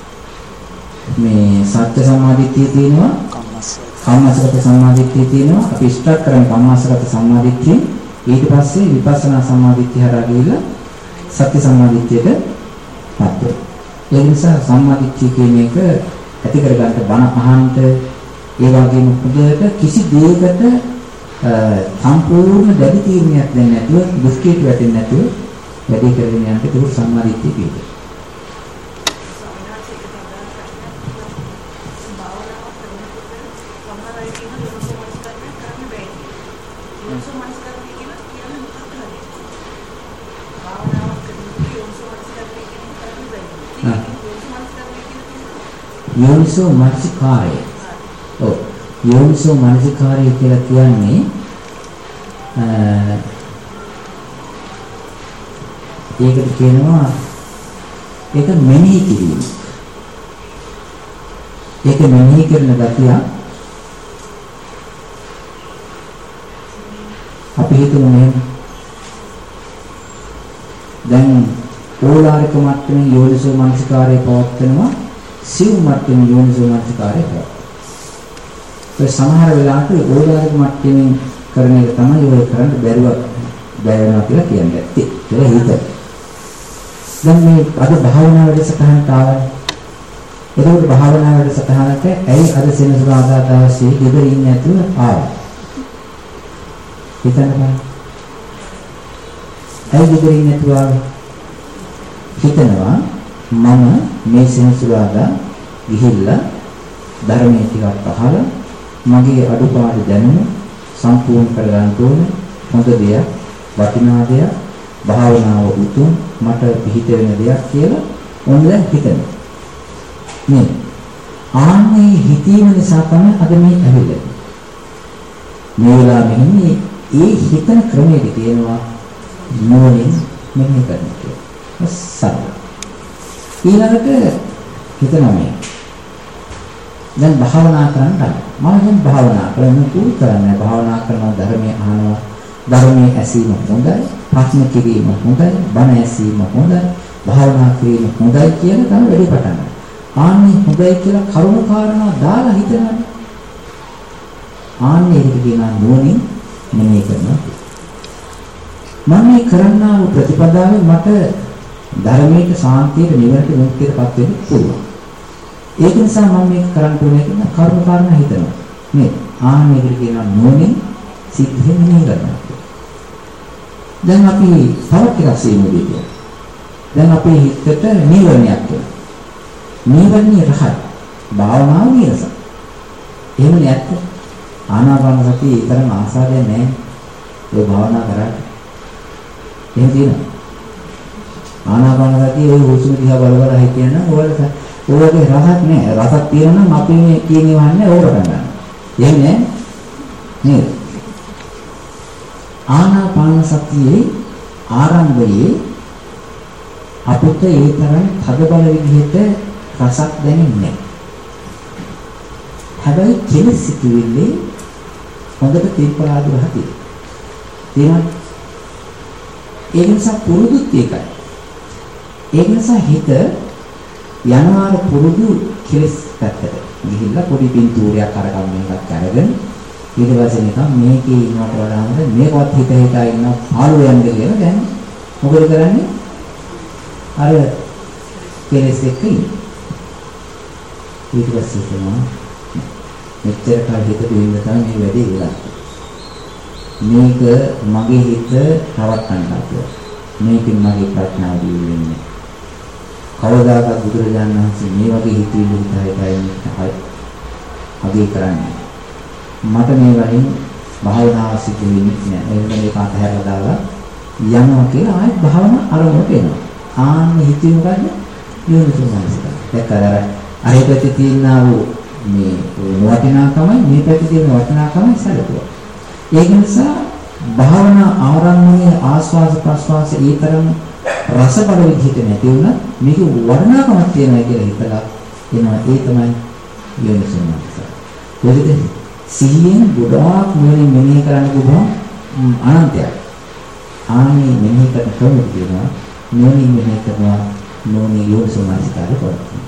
මේ සත්‍ය සම්මාදිට්ඨිය තියෙනවා කම්මස්සගත සම්මාදිට්ඨිය තියෙනවා. අපි ඉස්ටාර්ට් කරන්නේ කම්මස්සගත සම්මාදිට්ඨිය. ඊට පස්සේ විපස්සනා සම්මාදිට්ඨිය හරහා ගිහිල්ලා සත්‍ය සම්මාදිට්ඨියට පත් වෙනවා. ඒ නිසා සම්මාදිට්ඨිය කියන එක ඇති කරගන්න බණ අහන්න ඒ වගේම හොඳට කිසි දෙයකට සම්පූර්ණ දැඩි තීරණයක් දෙන්නේ නැතුව දුක්ඛයට වැටෙන්නේ නැතුව වැඩි කරගෙන යන්න ඒක සම්මාදිට්ඨිය කියනවා. යෝනිසෝ මනසිකාරය. ඔව් යෝනිසෝ මනසිකාරය කියලා කියන්නේ ඒකට කියනවා ඒක මෙනෙහි කිරීම. ඒක මෙනෙහි කරන ගතිය අපි හිතමු මෙහෙම. දැන් ඕලාරික මට්ටමේ යෝනිසෝ මනසිකාරය පවත්වනවා සිව් මට්ටමේ යෝනිසෝ මනසිකාරය පවත්වනවා. ඒ සමහර වෙලාවට ඕලාරික මට්ටමින් කරන එක තමයි ඔය කරන්න බැරුව බැරෙනවා කියලා කියන්නේ. ඒක හිත. දැන් මේ අද භාවනා වැඩසටහනට ආවනේ. ඒකෝට භාවනා වැඩසටහනට ඇයි අද සෙනසුරාදා දවසේ ගෙදර ඉන්නේ නැතුව ආවා? හිතන්න බෑ. ඇයි ගෙදර ඉන්නේ නැතුව ආවේ? හිතනවා මම මේ සෙනසුරාදා ගිහිල්ලා ධර්මයේ ටිකක් අහලා මගේ අඩුපාඩු දැනුම සම්පූර්ණ කරගන්න ඕනේ. හොඳ දෙයක්, වටිනා දෙයක්, භාවනාව උතුම් මට පිහිට වෙන දෙයක් කියලා ඕන දැන් හිතනවා. නේ ආන්නේ හිතීම නිසා තමයි අද මේ ඇවිල්ලා. මේ වෙලාවෙ ඉන්නේ ඒ හිතන ක්‍රමයක තියෙනවා නෝනින් මෙහෙ කරන එක. සරල. ඊළඟට හිතනවා මේ. දැන් භාවනා කරන්න මම දැන් භාවනා කරන්න පුරු කරන්නේ භාවනා කරනවා ධර්මයේ අහනවා ධර්මයේ ඇසීම හොඳයි ප්‍රශ්න කිරීම හොඳයි බණ ඇසීම හොඳයි භාවනා කිරීම හොඳයි කියන තමයි වැඩි පටන් ගන්න. ආන්නේ හොඳයි කියලා කරුණු කාරණා දාලා හිතනවා. ආන්නේ ඒක කියනවා නුවණින් මෙනෙහි කරනවා. මම මේ කරන්නා වූ ප්‍රතිපදාවෙන් මට ධර්මයේ සාන්තියට නිවනට මුක්තියටපත් වෙන්න පුළුවන්. ඒක නිසා මම මේක කරන්න ඕනේ කියන කරුණු කාරණා හිතනවා. මේ ආන්නේ ඒක කියනවා නුවණින් සිද්ධියෙන් මෙනෙහි කරනවා. දැන් අපි තවත් ටිකක් සීමු දෙන්න. දැන් අපේ හිතට නීවරණයක් තියෙනවා. නීවරණේ රහයි. භාවනාව නිරස. එහෙම නැත්ද? ආනාපාන සතිය ඊතරම් ආසාදයක් නැහැ. ඒ භාවනා කරාට. එහෙම තියෙනවා. ආනාපාන සතිය ওই හුස්ම දිහා බල බල හිටියනම් ඕවලට ඕවගේ රසක් නැහැ. රසක් තියෙනවා නම් අපි මේ කියන්නේ වහන්නේ ඕකට ගන්න. එහෙම නෑ. නේද? ආනාපාන සතියේ ආරම්භයේ අපිට ඒ තරම් තද බල විදිහට රසක් දැනෙන්නේ නැහැ. හැබැයි කෙලෙස් සිතුවිල්ලේ හොඳට තීප්‍රාදු රහති. තේරෙනවද? ඒ නිසා පුරුදුත් ඒකයි. ඒ නිසා හිත යනවාර පුරුදු කෙලෙස් පැත්තට ගිහිල්ලා පොඩි පින්තූරයක් අරගෙන මේකත් අරගෙන ඊට පස්සේ නිකන් මේකේ ඉන්නවට වඩා හොඳ මේකවත් හිත හිතා ඉන්න පාළුව යන්න කියලා දැන් මොකද කරන්නේ? අර කෙලෙස් එක්ක ඉන්න. ඊට පස්සේ තමයි මෙච්චර කාල හිත දෙන්න තමයි මේ වැඩේ ඉලා. මේක මගේ හිත රවට්ටන්න අපිට. මේකෙන් මගේ ප්‍රඥාව දියුණු වෙන්නේ. කවදාකවත් බුදුරජාණන් වහන්සේ මේ වගේ හිතවිලි හිතයි අගේ කරන්නේ. මට මේ වලින් භාවනාව සිදු වෙන්නේ නැහැ. එහෙනම් මේක අතහැරලා දාලා යනවා කියලා ආයෙත් භාවනා ආරම්භ වෙනවා. ආන්නේ හිතේ මොකද්ද? යෝනිසෝමනසික. දැක්කද අර අර පැත්තේ තියෙනා වූ මේ වටිනාකමයි මේ පැත්තේ තියෙන වටිනාකමයි සැලකුවා. ඒක නිසා භාවනා ආරම්භයේ ආස්වාද ප්‍රස්වාස ඊතරම් රස බල විදිහට නැති වුණත් මේක වර්ණාකමක් තියෙනවා කියලා හිතලා එනවා. ඒ තමයි යෝනිසෝමනසික. කොහොමද? සිහියෙන් ගොඩාක් මෙහෙම මෙනෙහි කරන්න පුළුවන් අනන්තයක්. ආනේ මෙනෙහි කරන ක්‍රමය කියනවා නෝනින් මෙනෙහි කරනවා නෝනි යෝනිසෝමනසිකාරය කරනවා.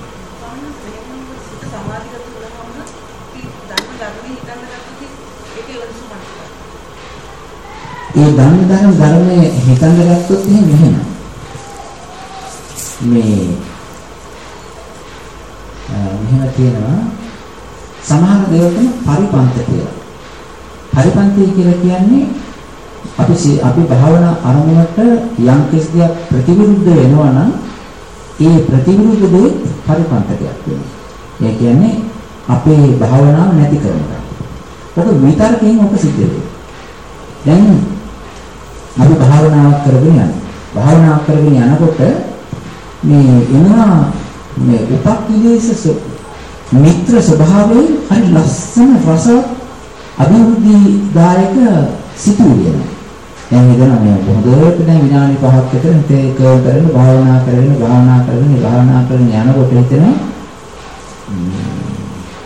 ඒ ධර්ම ධර්ම ධර්මයේ හිතන්න ගත්තොත් එහෙම මෙහෙම. මේ මෙහෙම තියෙනවා සමහර දේවල් තමයි පරිපන්ත කියලා. පරිපන්තය කියලා කියන්නේ අපි අපි භාවනා අරමුණට යම් කිසි දෙයක් ප්‍රතිවිරුද්ධ වෙනවා නම් ඒ ප්‍රතිවිරුද්ධ දේ පරිපන්තකයක් වෙනවා. ඒ කියන්නේ අපේ භාවනාව නැති කරනවා. ඔක විතරකින් ඔක සිද්ධ වෙනවා. දැන් අපි භාවනාවක් කරගෙන යනවා. භාවනාවක් කරගෙන යනකොට මේ එනවා මේ උපක්ඛිලේශ මිත්‍ර ස්වභාවයෙන් හරි ලස්සන රස අභිවෘද්ධිදායක සිතුවිලි. දැන් හිතනවා මේ හොඳට දැන් විනාඩි පහක් විතර හිතේ කරගෙන භාවනා කරගෙන භාවනා කරගෙන භාවනා කරගෙන යනකොට හිතෙනවා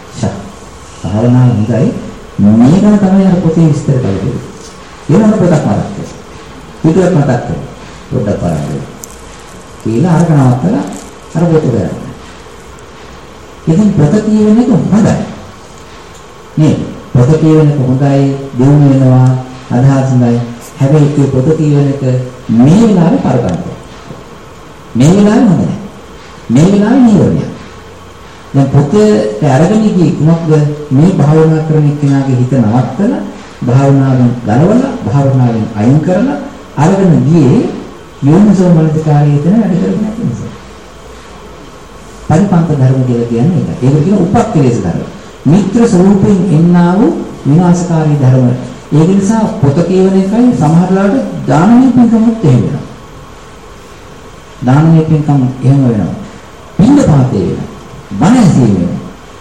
භාවනාව හොඳයි. මේකම තමයි අර පොතේ විස්තර කරන්නේ. ඒනොත් පොතක් මතක්. පිටුවක් මතක්. පොඩ්ඩක් බලන්න. කියලා අරක නවත්තලා අර පොත ගන්න. ඉතින් පොත කියවන එක හොඳයි. නේ පොත කියවන එක හොඳයි, දියුණු වෙනවා, අදහස් හොඳයි. හැබැයි ඒ පොත කියවන එක මේ වෙලාවේ පරපරයි. මේ වෙලාවේ හොඳ නැහැ. මේ වෙලාවේ නියෝගය. දැන් පොතේ අරගෙන ගියේ කුමක්ද? මේ භාවනා කරන එක්කෙනාගේ හිත නවත්තලා භාවනාවෙන් ගලවලා භාවනාවෙන් අයින් කරලා අරගෙන ගියේ යෝනිසෝ මනසිකාරයේ තන වැඩ කරගෙන නැති නිසා. පරිපන්ත ධර්ම කියලා කියන්නේ ඒක. ඒක කියන උපක්ලේශ ධර්ම. මිත්‍ර ස්වરૂපයෙන් එන්නා වූ විනාශකාරී ධර්ම. ඒක නිසා පොත කියවන එකයි සමහර වෙලාවට දානමය පින්කමත් එහෙම වෙනවා. දානමය පින්කම එහෙම වෙනවා. පින්න පාතේ වෙනවා. බණ ඇසීම වෙනවා.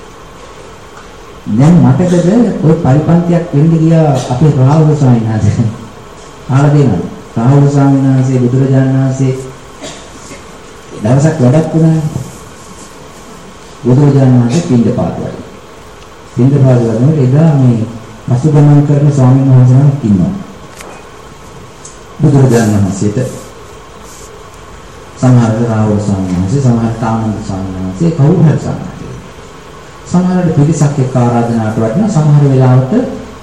දැන් මතකද ওই පරිපන්තියක් වෙන්න ගියා අපේ රාහුල ස්වාමීන් වහන්සේ. ආලා දෙනවා. රාහුල ස්වාමීන් වහන්සේ බුදුරජාණන් වහන්සේ දවසක් වැඩක් වුණා. බුදුරජාණන් වහන්සේ පින්න පාතවල. පින්න පාතවල එදා මේ පසුගමන් කරන ස්වාමීන් වහන්සේලා ඉන්නවා. බුදුරජාණන් වහන්සේට සමහර රාහුල ස්වාමීන් වහන්සේ, සමහර තානන්ද ස්වාමීන් වහන්සේ කවුරු හරි සමහර. සමහරට පිරිසක් එක්ක ආරාධනාවට වටිනා, සමහර වෙලාවට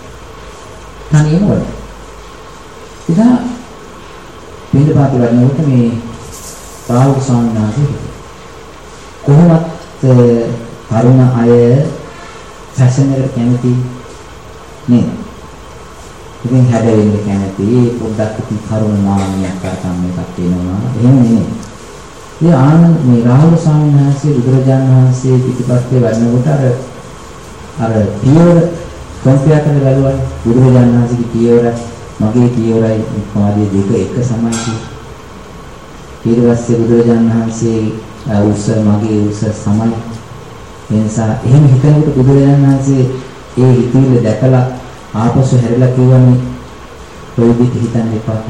තනියම වඩ. ඉතින් පිළිපාත වඩනකොට මේ රාහුල ස්වාමීන් වහන්සේ කොහොමත් තරුණ අය ෆැෂන් එකට කැමති නේ. ඉතින් හැදෙන්න කැමති පොඩ්ඩක් ඉතින් කරුණ මාන්නයක් කරකම් එකක් වෙනවා. එහෙම නෙමෙයි. මේ ආනන්ද මේ රාහුල ස්වාමීන් වහන්සේ බුදුරජාණන් වහන්සේ පිටිපස්සේ වැඩනකොට අර අර පියවර කම්පියා කරලා බලුවා. බුදුරජාණන් වහන්සේගේ පියවර මගේ පියවරයි පාදයේ දෙක එක සමානයි. ඊට පස්සේ බුදුරජාණන් වහන්සේ උස මගේ උස සමයි. ඒ නිසා එහෙම හිතනකොට බුදුරජාණන් වහන්සේ ඒ හිතිවිල්ල දැකලා ආපසු හැරිලා කියවනේ ඔය විදිහට හිතන්න එපා.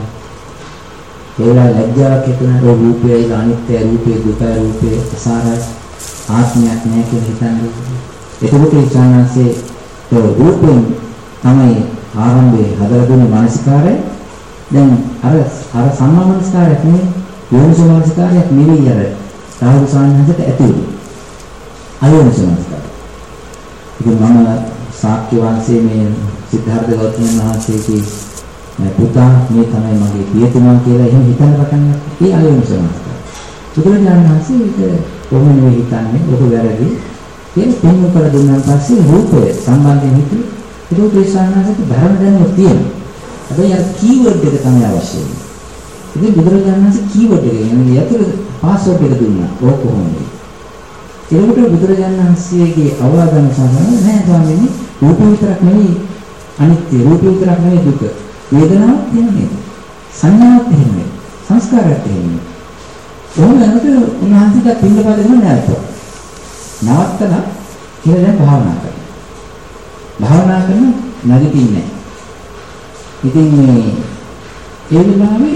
ඒලා ලැජ්ජාවක් හිතන රූපයයි අනිත්‍ය රූපේ දුක රූපේ අසාරයි ආත්මයක් නැහැ කියලා හිතන්නේ. එතකොට ඒ ඥානසේ ඒ රූපෙන් තමයි ආරම්භයේ හදලා දුන්නේ මානසිකාරය. දැන් අර අර සම්මා මානසිකාරයක් නෙවෙයි යෝනිසෝ මානසිකාරයක් නෙවෙයි අර රාහුල සාන්හන්සට ඇති වෙන්නේ. අයෝනිසෝ මානසිකාරය. ඉතින් මම ශාක්‍ය වංශයේ මේ සිද්ධාර්ථ ගෞතම මහසේගේ පුතා මේ තමයි මගේ පියතුමා කියලා එහෙම හිතන්න පටන් ගත්තා. ඒ අයෝනිසෝ මානසිකාරය. බුදුරජාණන් වහන්සේ ඒක කොහොමද මේ හිතන්නේ? ඔබ වැරදි. ඒක පෙන්වු කර දුන්නාන් පස්සේ රූපය සම්බන්ධයෙන් හිතුවේ. ඒක ප්‍රේසානාසක ධර්ම දැනුම තියෙනවා. හැබැයි අර කීවර්ඩ් එක තමයි අවශ්‍ය වෙන්නේ. ඉතින් බුදුරජාණන් වහන්සේ කීවර්ඩ් එක කියන්නේ යතුරු පාස්වර්ඩ් එක දුන්නා. ඕක කොහොමද? ඒකට බුදුරජාණන් වහන්සේගේ අවවාදන සමහර නෑ ස්වාමීනි රූප විතරක් නෙවෙයි අනිත්‍ය රූප විතරක් නෙවෙයි දුක වේදනාවක් තියෙනවා සංඥාවක් තියෙනවා සංස්කාරයක් තියෙනවා ඕනෑමට උන්වහන්සේට පිළිපද දෙන්න නෑතෝ නවත්තලා කියලා දැන් භාවනා කරනවා භාවනා කරන නැගිටින්නේ ඉතින් මේ ඒ වෙලාවේ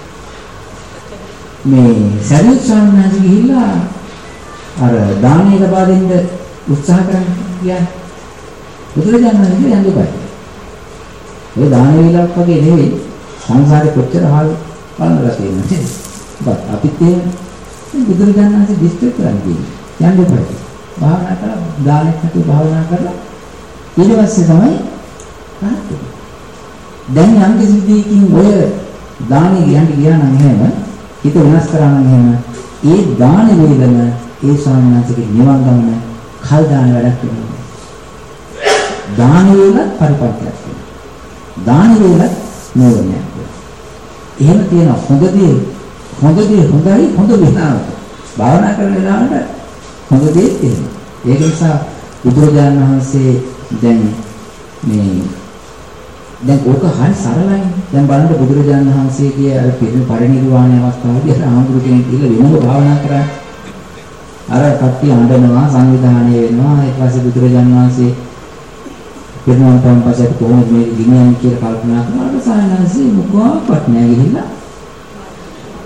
මේ සරියුත් ස්වාමීන් වහන්සේ ගිහිල්ලා අර දානය ලබා දෙන්න උත්සාහ කරන කියන්නේ බුදුරජාණන් වහන්සේ යන්නේ බයි. ඒ දාන වේලාවක් වගේ නෙවෙයි සංසාරේ කොච්චර හාල් බලනලා තියෙනවද? බත් අපිත් එහෙම බුදුරජාණන් වහන්සේ දිස්ත්‍රික් කරන්නේ යන්නේ බයි. භාවනා කරලා දානෙත් නැතුව භාවනා කරලා ඊට පස්සේ තමයි රහත් වෙන්නේ. දැන් යම් කිසි දෙයකින් ඔය දානෙ යන්න ගියා නම් එහෙම හිත වෙනස් කරා නම් එහෙම ඒ දාන වේලම ඒ ස්වාමීන් වහන්සේගේ නිවන් ගමන කල් දාන වැඩක් වෙනවා. දාන වේලත් පරිපත්‍යක් වෙනවා. දාන වේලත් නෝනයක් වෙනවා. එහෙම තියෙන හොඳදී හොඳදී හොඳයි හොඳ වෙනාවට භාවනා කරන වෙලාවට හොඳ දෙයක් තියෙනවා. ඒක නිසා බුදුරජාණන් වහන්සේ දැන් මේ දැන් ඕක හරි සරලයි. දැන් බලන්න බුදුරජාණන් වහන්සේගේ අර පරිනිර්වාණ අවස්ථාවේදී අර ආඳුරු කෙනෙක් කියලා වෙනම භාවනා කරා. අර කට්ටිය අඬනවා සංවිධානය වෙනවා ඊට පස්සේ බුදුරජාණන් වහන්සේ පිරිනමන පස්සේ කොහොමද මේ ගිනියන්නේ කියලා කල්පනා කරනවා සායනන්සේ මොකක්වත් නැහැ ගිහිල්ලා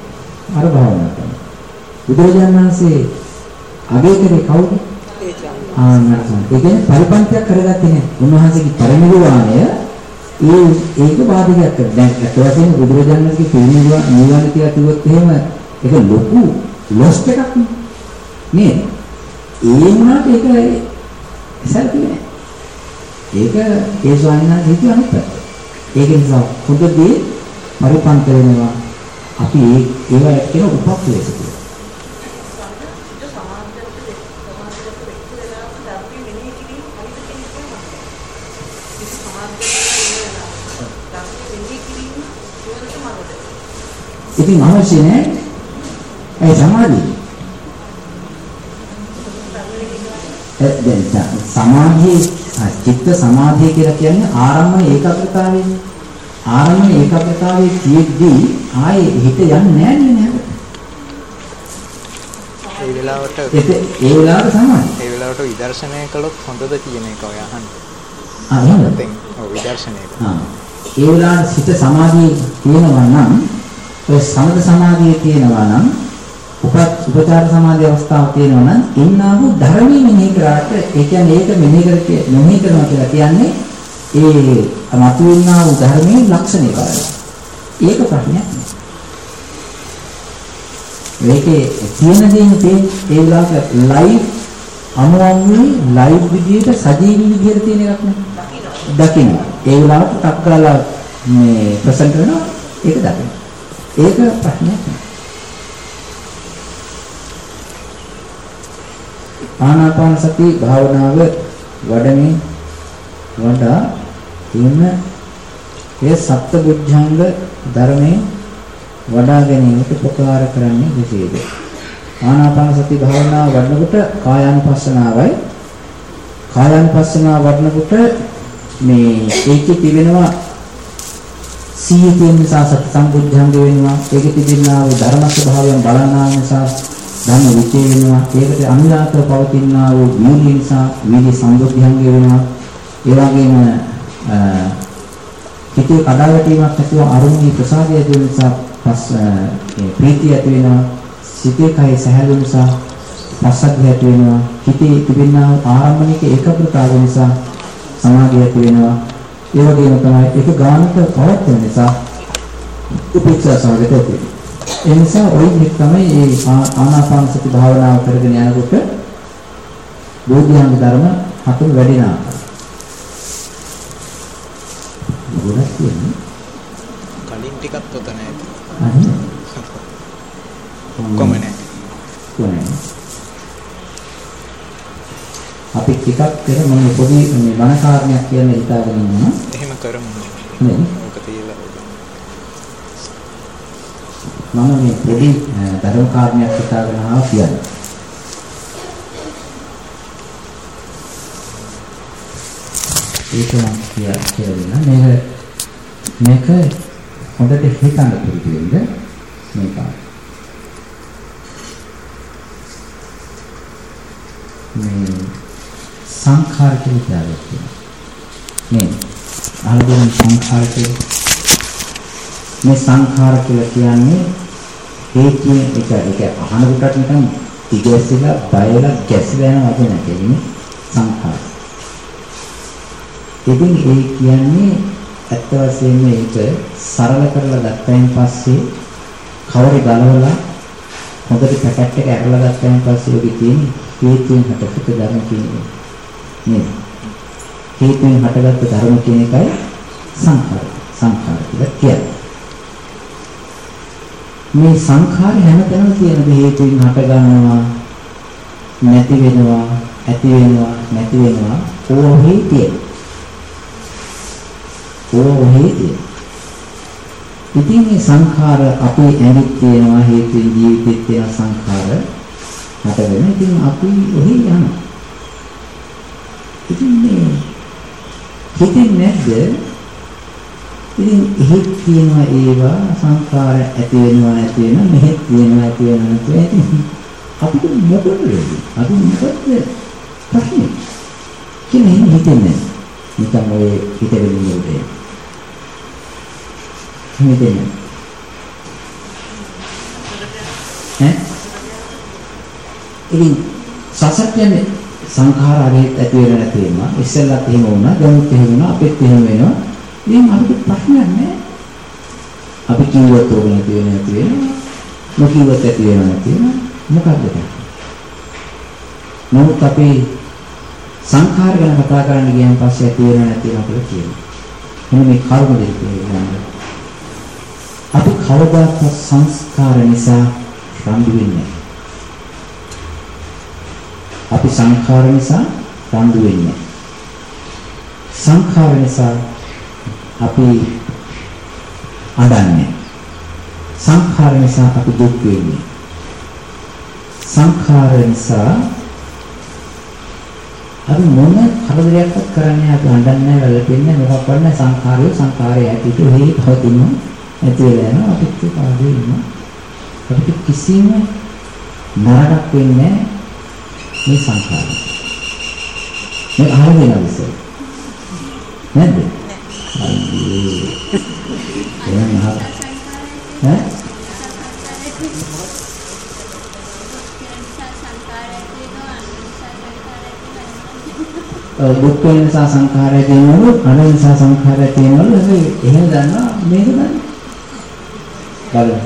අර භාවනා කරනවා බුදුරජාණන් වහන්සේ අගය කරේ කවුද? ආ නරසන. ඒ කියන්නේ පරිපන්තියක් කරගත්තේ නැහැ. උන්වහන්සේගේ පරිනිර්වාණය ඒ ඒක බාධකයක් කරනවා. දැන් අත වශයෙන් බුදුරජාණන්ගේ පිරිනිර්වාණ නිවන කියලා කිව්වොත් එහෙම ඒක ලොකු ලොස්ට් එකක් නේද? ඒ වුණාට ඒක සැලකුවේ නැහැ. ඒක ඒ ස්වාමීන් වහන්සේ හිතුව අනිත් පැත්ත. ඒක නිසා පොදුදී පරිපන්ත වෙනවා. අපි ඒ ඒවා කියන උපක්ලේශ කියලා. ඉතින් අවශ්‍ය නැහැ ඒ සමාධිය. දැන් සමාධිය චිත්ත සමාධිය කියලා කියන්නේ ආරම්භන ඒකාග්‍රතාවයනේ. ආරම්භන ඒකාග්‍රතාවයේ තියෙද්දී ආයේ හිත යන්නේ නැහැ නේද? ඒ වෙලාවට ඒ වෙලාවට සමාධිය. ඒ වෙලාවට විදර්ශනය කළොත් හොඳද කියන එක ඔය අහන්නේ. ආ එහෙමද? ඔව් විදර්ශනය. ආ ඒ වෙලාවට සිත සමාධිය තියෙනවා නම් ඔය සමද සමාධිය තියෙනවා නම් උපචාර සමාධි අවස්ථාව තියෙනවා නම් ඉන්නා වූ ධර්මයේ මෙනෙහි කරාට ඒ කියන්නේ ඒක මෙනෙහි කරේ මෙනෙහි කරනවා කියලා කියන්නේ ඒ මතුවෙනා වූ ධර්මයේ ලක්ෂණය බලන්න. ඒක ප්‍රශ්නයක් නෙවෙයි. මේකේ තියෙන දේ ඒ වෙලාවට ලයිව් අමුම්මි ලයිව් විදියට සජීවී විදියට තියෙන එකක් නේ. දකින්න. ඒ වෙලාවට ටක් කරලා මේ ප්‍රසන්ට් වෙනවා ඒක දකින්න. ඒක ප්‍රශ්නයක් නෙවෙයි. ආනාපාන සති භාවනාව වඩමින් වඩා එන ඒ සත්බුද්ධංග ධර්මයේ වඩා ගැනීමට උපකාර කරන්නේ කෙසේද? ආනාපාන සති භාවනාව වඩනකොට කායානුපස්සනාවයි කායානුපස්සනාව වඩනකොට මේ ඒකේ තිබෙනවා සීයෙන් නිසා සති සම්බුද්ධංග වෙනවා. ඒකේ තිබෙනා වූ ධර්ම ස්වභාවයන් බලනා නිසා ධර්ම විචේ වෙනවා. ඒකට අනුයාතව පවතිනා වූ වීර්ය නිසා වීර්ය සම්බුද්ධංගය වෙනවා. ඒ වගේම හිතේ කඩාවැටීමක් නැතුව අරුණී ප්‍රසාදය ඇති නිසා පස් මේ ප්‍රීතිය ඇති වෙනවා. සිතේ කය සැහැල්ලු නිසා පස්සද්ධිය ඇති වෙනවා. හිතේ තිබෙනා ආරම්භනික ඒකාග්‍රතාවය නිසා සමාධිය ඇති වෙනවා. ඒ වගේම තමයි ඒක ගානක පවත්වන නිසා උපේක්ෂා සමගත ඇති වෙනවා. ඒ නිසා ওই දෙක තමයි මේ ආනාපාන සති භාවනාව කරගෙන යනකොට බෝධිඅංග ධර්ම හතුන් වැඩෙන ආකාරය. ගොඩක් තියෙනවා. කලින් ටිකක් ඔතන ඇති. අනේ. කොහොම නැහැ. කොහොමද? අපි ටිකක් පෙර මම පොඩි මේ වණ කාරණයක් කියන හිතාගෙන ඉන්නවා. එහෙම කරමු. නේ. ඔක තියලා මම මේ පොඩි ධර්ම කාරණයක් හිතාගෙන ආවා කියන්නේ. ඒක නම් කියා කියලා මේක මේක හොඳට හිතන්න පුරුදු වෙන්න මේක. මේ සංඛාර කියලා කියනවා. මේ අනුගමන සංඛාර කියලා. මේ සංඛාර කියලා කියන්නේ හේතුන් එක එක අහන කොටත් නිකන් තිගැස්සලා බයලා ගැස්සලා යන වචන කියන්නේ සංඛාර. ඉතින් ඒ කියන්නේ ඇත්ත වශයෙන්ම ඒක සරල කරලා ගත්තයින් පස්සේ කවරේ ගලවලා හොඳට පැකට් එක ඇරලා ගත්තයින් පස්සේ ඔබේ තියෙන හේතුන් හටගත්ත ධර්ම කියන්නේ නේද? හේතුන් හටගත්ත ධර්ම කියන එකයි සංඛාර. සංඛාර කියලා කියන්නේ. මේ සංඛාර හැමතැනම තියෙන හේතුන් හට ගන්නවා නැති වෙනවා ඇති වෙනවා නැති වෙනවා ඕවා හේතිය. ඕවා හේතිය. ඉතින් මේ සංඛාර අපේ ඇඟිත් තියෙනවා හේතුන් ජීවිතෙත් තියෙන සංඛාර හටගෙන ඉතින් අපි ඔහි යනවා. ඉතින් මේ හිතෙන්නේ නැද්ද? ඉතින් එහෙත් තියෙනවා ඒවා සංඛාර ඇති වෙනවා නැති වෙනවා මෙහෙත් තියෙනවා ඇති වෙනවා නැති වෙනවා. අපිට මොකද වෙන්නේ? අපි මොකද ප්‍රශ්නේ? කියන්නේ හිතෙන්නේ නිකන් ඔය හිතගෙන ඉන්නේ. හිතෙන්නේ. ඈ? ඉතින් සසක් කියන්නේ සංඛාර හරියට ඇති වෙලා නැති වෙනවා. ඉස්සෙල්ලත් එහෙම වුණා, දැනුත් එහෙම වෙනවා, අපිත් එහෙම වෙනවා. ඉතින් අපිට ප්‍රශ්නයක් නැහැ. අපි කිව්වොත් ඕක නැති වෙන නැති වෙනවා. නොකියුවොත් ඇති වෙන නැති වෙනවා. මොකක්ද ඒක? නමුත් අපි සංඛාර ගැන කතා කරන්න ගියන් පස්සේ ඇති වෙන නැති වෙනවා කියලා කියනවා. එන්න මේ කර්ම දෙක කියනවා. අපි කවදාත් සංස්කාර නිසා රණ්ඩු වෙන්නේ නැහැ. අපි සංඛාර නිසා රණ්ඩු වෙන්නේ. සංඛාර නිසා අපි අඬන්නේ. සංඛාර නිසා අපි දුක් වෙන්නේ. සංඛාර නිසා අපි මොන කරදරයක්වත් කරන්නේ අපි අඬන්නේ වැළපෙන්නේ මොකක් කරන්නේ සංඛාරය සංඛාරය ඇතිට වෙයි පවතින ඇති වෙලා යනවා අපිත් පාදේ ඉන්නවා. අපිට කිසිම නරකක් වෙන්නේ මේ සංඛාරය. මේ අහගෙන ඉස්සෙල් නැද්ද? අයියේ. එහෙනම් අහ. ඈ? දුක් වෙන නිසා සංඛාරය තියෙනවලු, අන නිසා සංඛාරය තියෙනවලු. එහෙම දන්නවා මේක දන්නේ. බලන්න.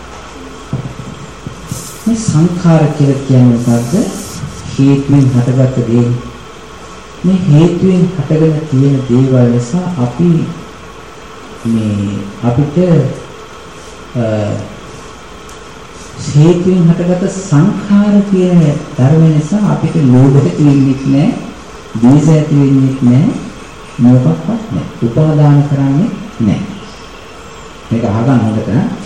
මේ සංඛාර කියලා කියන්නේ මොකද්ද? හේතුවෙන් හටගත්ත දේ. මේ හේතුවෙන් හටගෙන තියෙන දේවල් නිසා අපි මේ අපිට හේතුවෙන් හටගත්ත සංඛාර කියන ධර්ම නිසා අපිට ලෝභ ඇති වෙන්නේ නැහැ, ද්වේෂ ඇති වෙන්නේ නැහැ, මොකක්වත් නැහැ. උපාදාන කරන්නේ නැහැ. මේක අහගන්න හොඳට.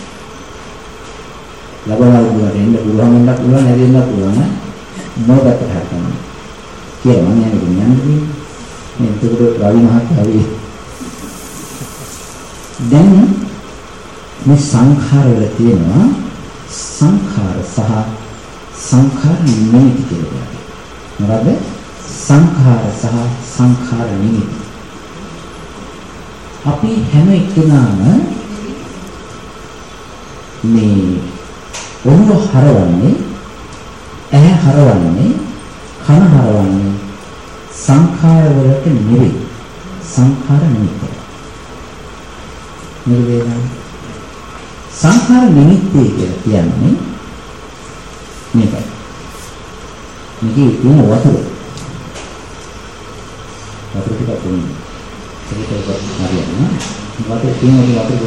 ලබනවා උගුරට එන්න පුළුවන් වෙන්න පුළුවන් නැදෙන්න පුළුවන්. මොකක්ද හරකන්නේ කියලා මම යන්නේ යන්නේ මේ එතකොට රවි මහත්තයා වගේ දැන් මේ සංඛාර වල තියෙනවා සංඛාර සහ සංඛාර නිමිති කියලා. මොකද සංඛාර සහ සංඛාර නිමිති. අපි හැම එකනම මේ ඔළුව හරවන්නේ, ඇහැ හරවන්නේ, කන හරවන්නේ සංඛාර වලට නෙවෙයි, සංඛාර නිමිති. නිරේන සංඛාර නිමිති කියලා කියන්නේ මේකයි. මේකේ තියෙන වතුර. වතුර ටිකක් තියෙනවා. ඒක ඒක හරියන්නේ. වතුර තියෙන වතුර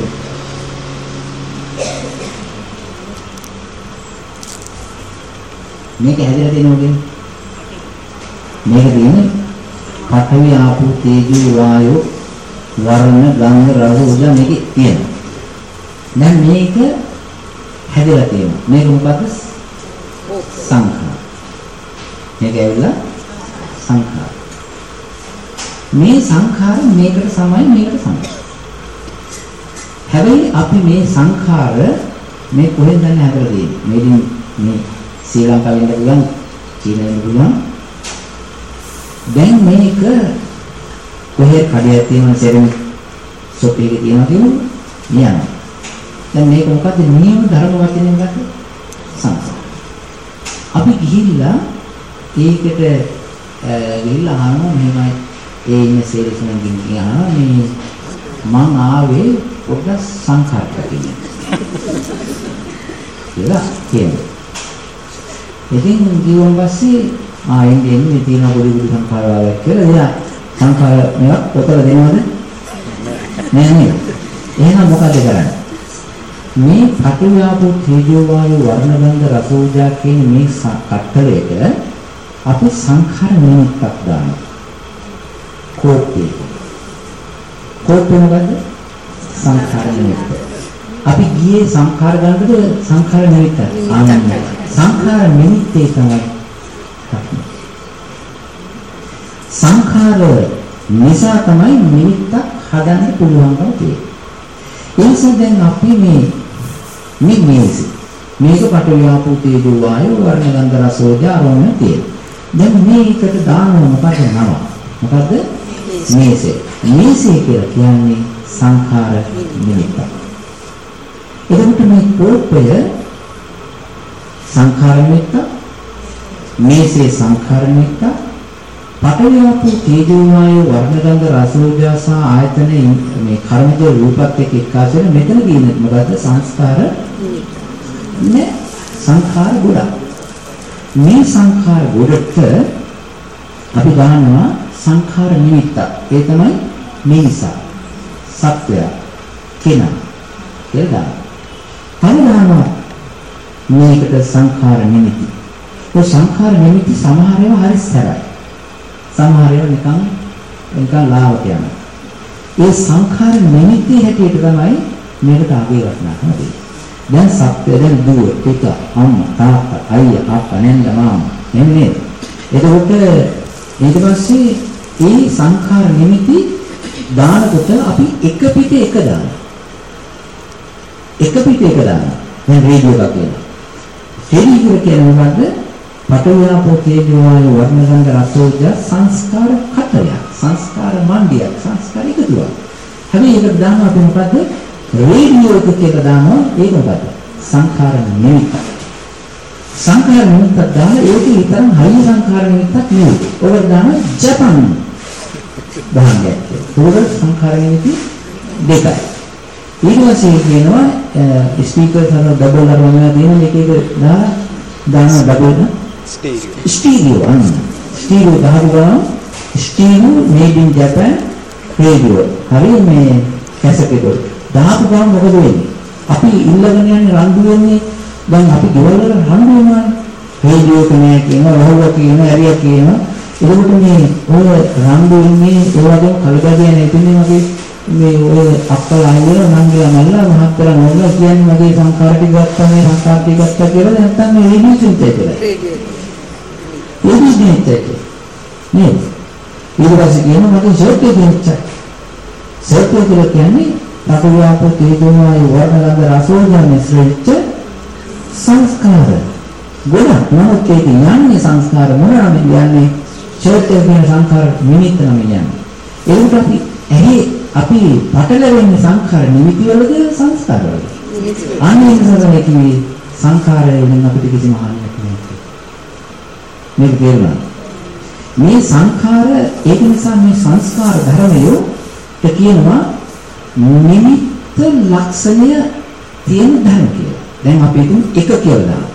මේක හැදලා තියෙනවද? මේක තියෙන්නේ පඨවි ආපෝ තේජෝ වායෝ වර්ණ ගන්ධ රස උදා මේකේ තියෙනවා. දැන් මේක හැදලා තියෙනවා. මේක මොකද්ද? සංඛාර. මේක ඇවිල්ලා සංඛාර. මේ සංඛාර මේකට සමයි මේකට සමයි. හැබැයි අපි මේ සංඛාර මේ කොහෙන්ද හැදලා තියෙන්නේ? මේකින් මේ ශ්‍රී ලංකාවෙන් ඉඳලා පුළුවන්, චීනෙන් පුළුවන්. දැන් මේක කොහේ කඩයක් තියෙනවා, සෙරමික් ෂොප් එකේ තියෙනවා කියනවා නියම. දැන් මේක මොකද්ද? නියම ධර්ම වචනයෙන් ගත්ත සංඛාර. අපි ගිහිල්ලා ඒකට ගිහිල්ලා අහනවා මෙහෙමයි ඒ ඉන්නේ සේරසුන් ගිහින් අහනවා මේ මං ආවේ පොඩ්ඩක් සංඛාර කටින් කියලා කියනවා. ඉතින් ගියොන් පස්සේ ආ එන්නේ එන්නේ තියෙන පොඩි පොඩි සංඛාර වලක් කියලා එයා සංඛාර මේවා පොතල දෙනවද? නෑ නේද? එහෙනම් මොකද කරන්නේ? මේ පඨවි ආපෝ තේජෝ වායු වර්ණ ගන්ධ රස ඕජා කියන මේ කට්ටලයට අපි සංඛාර නිමිත්තක් දානවා. කෝපේ. කෝපේ මොකද්ද? සංඛාර නිමිත්ත. අපි ගියේ සංඛාර ගන්නද සංඛාර නිමිත්ත. ආනන්ද. සංඛාර නිමිත්තේ තමයි සංඛාර නිසා තමයි නිමිත්තක් හදන්න පුළුවන්කම තියෙන්නේ. ඒ නිසා දැන් අපි මේ මේ මේස මේක පඨවි ආපෝ තේජෝ වායෝ වර්ණ ගන්ධ රස ඕජා ආරෝහණ තියෙනවා. දැන් මේකට දානවා මොකද නම? මොකද්ද? මේසේ. මේසේ කියලා කියන්නේ සංඛාර නිමිත්ත. එතකොට මේ කෝපය සංඛාර නිමිත්ත, මේසේ සංඛාර නිමිත්ත, පඨවි ආපෝ තේජෝ වායෝ වර්ණ ගන්ධ රස ඕජා සහ ආයතන මේ කර්මජ රූපත් එක්ක එකාසෙන මෙතන කියන්නේ මොකද්ද? සංස්කාර නේ සංඛාර ගොඩක්. මේ සංඛාර ගොඩට අපි ගන්නවා සංඛාර නිමිත්තක්. ඒ තමයි මිනිසා, සත්වය, කෙනා කියලා දානවා. මේකට සංඛාර නිමිති. ඒ සංඛාර නිමිති සමහර ඒවා හරි සරයි. සමහර ඒවා නිකන් නිකන් ලාවට යනවා. ඒ සංඛාර නිමිති හැටියට තමයි මේකට ආගේ වටනකම දෙන්නේ. දැන් සත්‍ය දැන් දුව, පිට, අම්මා, තාත්තා, අයියා, අප්පා, නේද මාමා. එන්නේ. එතකොට ඊට පස්සේ මේ සංඛාර නිමිති දානකොට අපි එක පිට එක දානවා. එක පිට එක දානවා. දැන් රේඩියෝ එකක් කියනවා. රේඩියෝ කියන්නේ මොකද්ද? පඨවි ආපෝ තේජෝ වායෝ වර්ණ ගන්ධ රස ඕජා සංස්කාර කතරයක්. සංස්කාර මණ්ඩියක්. සංස්කාර එකතුවක්. හැබැයි ඒකට දානවා අපි මොකද්ද? රේඩියෝ එක කියලා දානවා. ඒක මොකද්ද? සංඛාර නිමිත්ත. සංඛාර නිමිත්ත දාලා ඒක විතරක් හරිය සංඛාර නිමිත්තක් නෙවෙයි. ඔකට දානවා ජපන් භාගයක්. ඒක සංඛාර නිමිති දෙකයි. ඊට පස්සේ කියනවා ස්පීකර් කරන ඩබල් අරගෙන දෙන එක එක දාලා දාන ඩබල් ස්ටීරියෝ ස්ටීරියෝ අන්න ස්ටීරියෝ ගහපු ගමන් stereo made in Japan radio හරි මේ කැසට් එක දාපු ගමන් මොකද වෙන්නේ? අපි ඉල්ලගෙන යන්නේ රණ්ඩු වෙන්නේ දැන් අපි ගෙවල් වල රණ්ඩු වෙනවා රේඩියෝ කනේ කියනවා වහුවා කියනවා ඇරියා කියනවා එතකොට මේ ඔය රණ්ඩු වෙන්නේ ඒ වගේම කලබගිය නැතිනේ වගේ මේ ඔය අප්පලා අයියලා නංගිලා මල්ලා මහත්තලා නෝනලා කියන්නේ මගේ සංකාර ටික ගත්තා මේ සංකාර ටික ගත්තා කියලා නැත්තම් මේ රේඩියෝ චින්තය කියලා. රේඩියෝ චින්තය. නේ. ඊට පස්සේ කියනවා මගේ ෂර්ට් එක ගෙනිච්චා. ෂර්ට් එක කියලා කියන්නේ පඨවි ආපෝ තේජෝ වායෝ වර්ණ ගන්ධ රස ඕජා මිශ්‍රිත සංස්කාර. ගොඩක් නමුත් ඒක යන්නේ සංස්කාර මොනවාද කියන්නේ? ෂර්ට් එක කියන සංස්කාර නිමිත්ත නම් යන්නේ. ඒකට අපි ඇහි අපි පටලැවෙන්නේ සංඛාර නිමිති වලද සංස්කාර වලද? අනේ ඉස්සරහේ කිවි සංඛාරයෙන් අපිට කිසිම හානියක් නැහැ. මේක තේරුණා. මේ සංඛාර ඒක නිසා මේ සංස්කාර ධර්මයෝ කියනවා නිමිත්ත ලක්ෂණය තියෙන ධර්ම කියලා. දැන් අපි හිතමු එක කියලා දානවා.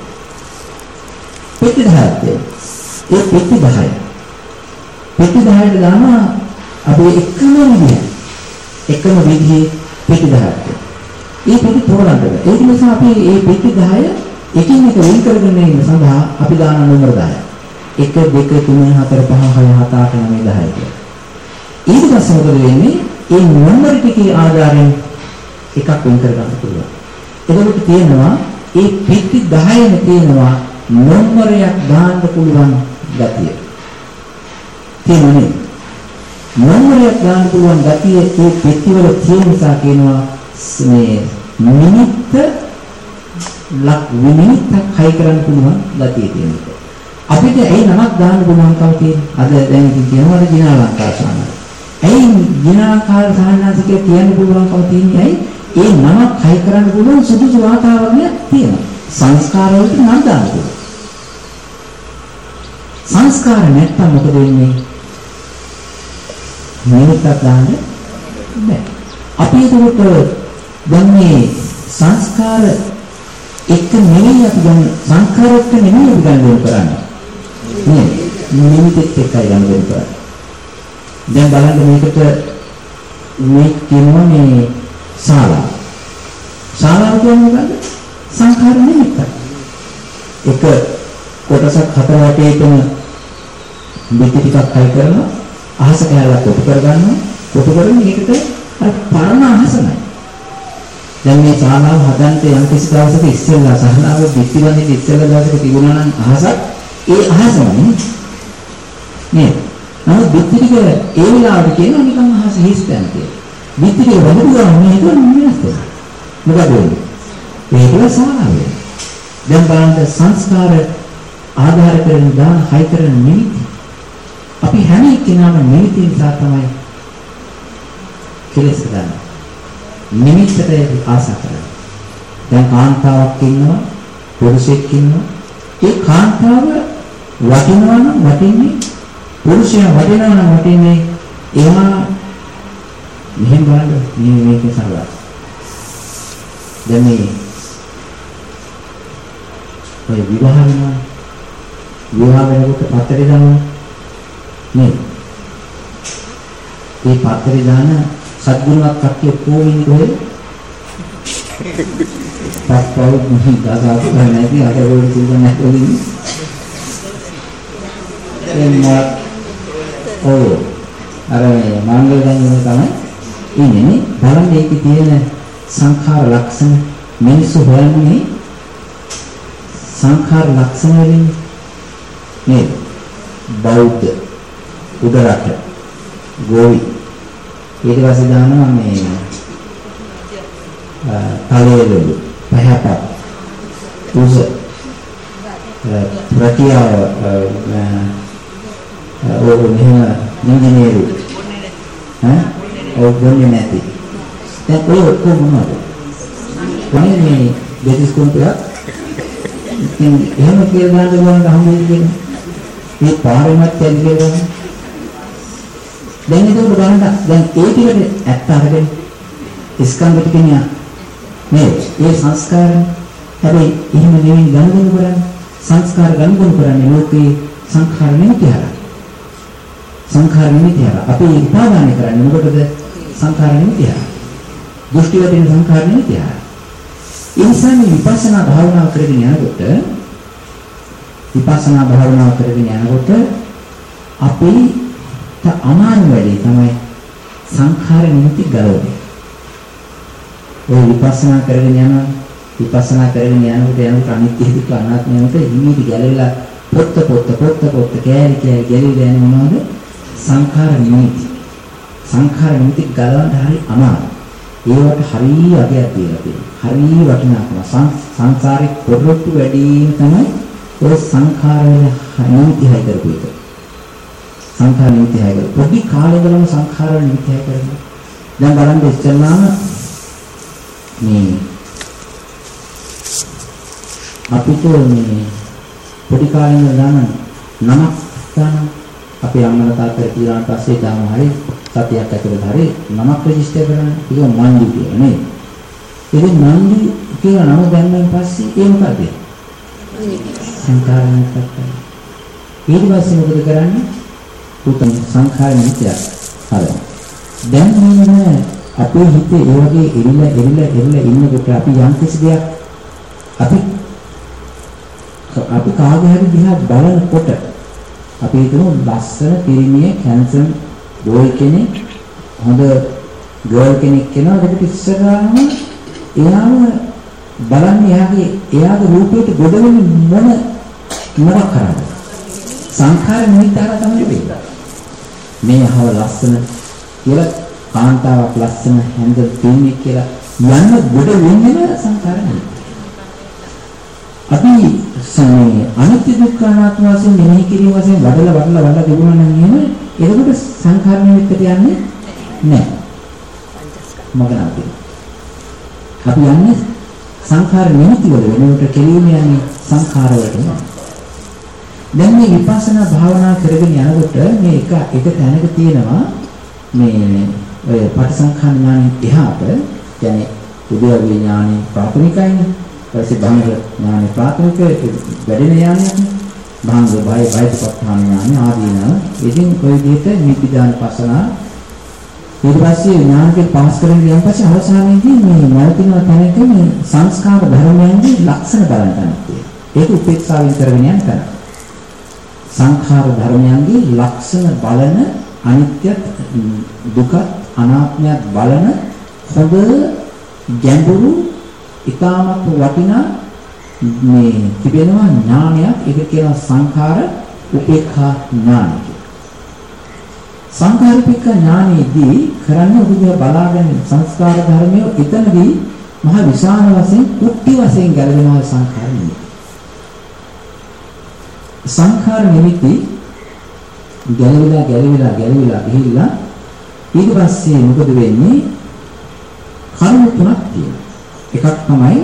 පෙති දහයක්. ඒ පෙති දහය. පෙති දහයට දානවා අපි එකම විදිය. එකම විදිහේ පෙති දහයක්. ඒ පෙති තෝරන්න බෑ. ඒක නිසා අපි මේ පෙති දහය එකින් එක වෙන් කරගෙන ඉන්න සඳහා අපි දාන නම්බර දහය. එක දෙක තුන හතර පහ හය හත අට නවය දහය කියලා. ඊට පස්සේ මොකද වෙන්නේ? ඒ නම්බර ටිකේ ආධාරයෙන් එකක් වෙන් කර ගන්න පුළුවන්. එතකොට තියෙනවා ඒ පෙති දහයම තියෙනවා නම්බරයක් දාන්න පුළුවන් ගතිය. තියෙන්නේ නම්බරයක් දාන්න පුළුවන් ගතිය ඒ පෙතිවල තියෙන නිසා කියනවා මේ නිමිත්ත ලක් නිමිත්තක් හයි කරන්න පුළුවන් ගතිය තියෙනවා. අපිට ඒ නමක් දාන්න පුළුවන්කම තියෙන. අද දැන් ඉතින් කියනවා ජිනාලංකාර සානයි. ඒ ජිනාලංකාර සානනාසික කියන්න පුළුවන්කම තියෙන්නේ ඇයි? ඒ නමක් හයි කරන්න පුළුවන් සුදුසු වාතාවරණයක් තියෙනවා. සංස්කාර වලට නම් දාන්න පුළුවන්. සංස්කාර නැත්තම් මොකද වෙන්නේ? නිමිත්තක් දාන්න බෑ. අපි ඒකට දැන් මේ සංස්කාර එක නෙවෙයි අපි ගන්න සංස්කාර එක්ක නෙවෙයි අපි ගන්න කරන්නේ. නේ නිමිතිත් එක්කයි ගන්න කරන්නේ. දැන් බලන්න මේකට මේ කියනවා මේ ශාලා. ශාලාව කියන්නේ මොකද්ද? සංඛාර නිමිත්ත. එක කොටසක් හතර වටේ තියෙන බිත්ති ටිකක් හයි කරනවා. අහස කැලක් කොටු කරගන්නවා. කොටු කරගෙන මේකට අර පරණ අහස නැහැ. දැන් මේ ශාලාව හදන්න යම් කිසි දවසක ඉස්සෙල්ලා සහනාව බිත්ති වන්නේ ඉස්සෙල්ලා දවසක තිබුණා නම් අහසක් ඒ අහසමනේ නේද? නමුත් බිත්ති ටික ඒ වෙලාවට කියනවා නිකන් අහස හිස්තැන් කියලා. බිත්ති ටික වහපු ගමන් මේක වෙනස් වෙනවා. මොකද වෙන්නේ? මේක ශාලාව. දැන් බලන්න සංස්කාර ආධාර කරගෙන දාන හයි කරන නිමිති අපි හැම කෙනාම නිමිති නිසා තමයි කෙලස් ගන්න. නිමිත්තට ආසා කරන්නේ. දැන් කාන්තාවක් ඉන්නවා, පුරුෂයෙක් ඉන්නවා. ඒ කාන්තාව වටිනවා නම් වටින්නේ පුරුෂයා වටිනවා නම් වටින්නේ එයා මෙහෙම බලන්න මේ මේකේ සරලයි. දැන් මේ ඔය විවාහ වෙනවා. විවාහ වෙනකොට පත්තරේ දානවා. නේ. ඒ පත්තරේ දාන සත්ගුණවත් කට්ටිය කොහොමින් කොහෙද? පස්පව් මොහි දාසාව කරන්නේ නැති අර රෝල් තිබුණ නැතුව ඉන්නේ. එන්න ඔව් අර මංගල දැනුම තමයි ඉන්නේ. බලන්න ඒකේ තියෙන සංඛාර ලක්ෂණ මිනිස්සු හොයන්නේ සංඛාර ලක්ෂණ වලින් නේද? බෞද්ධ උඩරට ගෝවි ඊට පස්සේ දානවා මේ තලයේලු පහපත් උස ප්‍රතිආව ඕක මෙහෙම ඉංජිනේරු ඈ ඕක ගොන්නේ නැති දැන් ඔය ඔක්කොම මොනවද කොහේ මේ බෙදිස් කොම්පියක් ඉතින් එහෙම කියලා ගන්න ගමන් හම්බෙන්නේ කියන්නේ මේ පාරෙමත් ඇදලා ගන්න දැන් ඒක බලන්න දැන් ඒ ටිකට ඇත්ත අරගෙන ස්කන්ධ ටික නිය නේද ඒ සංස්කාර හැබැයි එහෙම නෙවෙයි ගනුදෙනු කරන්නේ සංස්කාර ගනුදෙනු කරන්නේ ලෝකේ සංඛාර නිමිති හරහා සංඛාර නිමිති හරහා අපි උපාදානය කරන්නේ මොකටද සංඛාර නිමිති හරහා දෘෂ්ටි වදින සංඛාර නිමිති හරහා ඒ නිසා මේ විපස්සනා භාවනාව කරගෙන යනකොට විපස්සනා භාවනාව කරගෙන යනකොට අපි ත අමාරු වැඩි තමයි සංඛාර නිමිති ගලවන්නේ. ඔය විපස්සනා කරගෙන යන විපස්සනා කරගෙන යනකොට යනකොට අනිත්‍ය දුක්ඛ අනාත්ම යනකොට හිමීටි ගැලවිලා පොත්ත පොත්ත පොත්ත පොත්ත කෑලි කෑලි ගැලවිලා යන මොනවද? සංඛාර නිමිති. සංඛාර නිමිති ගලවන්න හරි අමාරු. ඒවට හරිය අගයක් දීලා තියෙනවා. හරිය වටිනාකම සංසාරේ පොරොත්තු වැඩි තමයි ඔය සංඛාර වල නිමිති හයි කරපු එක. සංඛාර නිමිති හයි කරපු. පොඩි කාලේ ඉඳලම සංඛාර නිමිති හයි කරනවා. දැන් බලන්න ඉස්සෙල්ලාම මේ අපිට මේ පොඩි කාලේ ඉඳලා නමක් ගන්න අපේ අම්මලා තාත්තලා කියලාට පස්සේ දාම හරි සතියක් ඇතුළත හරි නමක් රෙජිස්ටර් කරන්න ඒක මන්දි කියලා නේ. ඒක මන්දි කියලා නම දැම්මෙන් පස්සේ ඒ මොකද? සංඛාර නිමිතියක්. ඊට පස්සේ මොකද කරන්නේ? උතුම් සංඛාර නිමිතියක් හදනවා. දැන් මේ අපේ හිතේ ඒ වගේ ඉරිලා ඉරිලා ඉරිලා ඉන්නකොට අපි යම් කිසි දෙයක් අපි අපි කාගේ හරි දිහා බලනකොට අපි හිතමු ලස්සන පිරිමිය කැන්සර් බෝයි කෙනෙක් හොඳ ගර්ල් කෙනෙක් කෙනා දෙකට ඉස්සරහම එයාම බලන්නේ එයාගේ එයාගේ රූපයට ගොඩ වෙන්නේ මොන මොනක් කරාද සංඛාර නිමිත්තක තමයි වෙන්නේ මේ අහව ලස්සන කියලා කාන්තාවක් ලස්සන හැඳ පිරිමියෙක් කියලා යන්න ගොඩ වෙන්නේ සංඛාර නිමිත්ත අපි සමේ අනිත්‍ය දුක්ඛ අනාත්ම වශයෙන් මෙනෙහි කිරීම වශයෙන් වඩලා වඩලා වඩලා තිබුණා නම් එහෙම එතකොට සංඛාර නිමිත්තට යන්නේ නැහැ. මගනාව අපි යන්නේ සංඛාර නිමිති වල වෙනකොට කෙලින්ම යන්නේ සංඛාර වලට. දැන් මේ විපස්සනා භාවනා කරගෙන යනකොට මේ එක එක තැනක තියෙනවා මේ ඔය පටිසංඛාර ඥානෙ එහාට කියන්නේ උද්‍යෝගී ඥානෙ ප්‍රාථමිකයිනේ. ඊපස්සේ භංග ඥානෙ ප්‍රාථමික වැඩෙන ඥානයක් නේ. භංග බය බයපත්තාන ඥානෙ ආදීන. ඉතින් කොයි විදිහට නිපිදාන පසනා ඊට පස්සේ ඥානකේ පාස් කරගෙන ගියන් පස්සේ අවසානයේදී මේ නැවතින තැනක මේ සංස්කාර ධර්මයන්ගේ ලක්ෂණ බලන්න තියෙනවා. ඒක උපේක්ෂාවෙන් කරගෙන යන තැන. සංඛාර ධර්මයන්ගේ ලක්ෂණ බලන අනිත්‍ය දුක අනාත්මයක් බලන හොඳ ගැඹුරු ඊටමත් වටිනා මේ තිබෙනවා ඥානයක්. ඒක කියනවා සංඛාර උපේක්ඛා ඥානය. සංඛාර උපේක්ඛා ඥානෙදී කරන්නේ උදේ බලාගෙන සංස්කාර ධර්මයේ එතනදී මහ විශාල වශයෙන් කුට්ටි වශයෙන් ගැලවෙනවා සංඛාර නිමිති. සංඛාර නිමිති ගැලවිලා ගැලවිලා ගැලවිලා ගිහිල්ලා ඊට පස්සේ මොකද වෙන්නේ? කර්ම තුනක් තියෙනවා. එකක් තමයි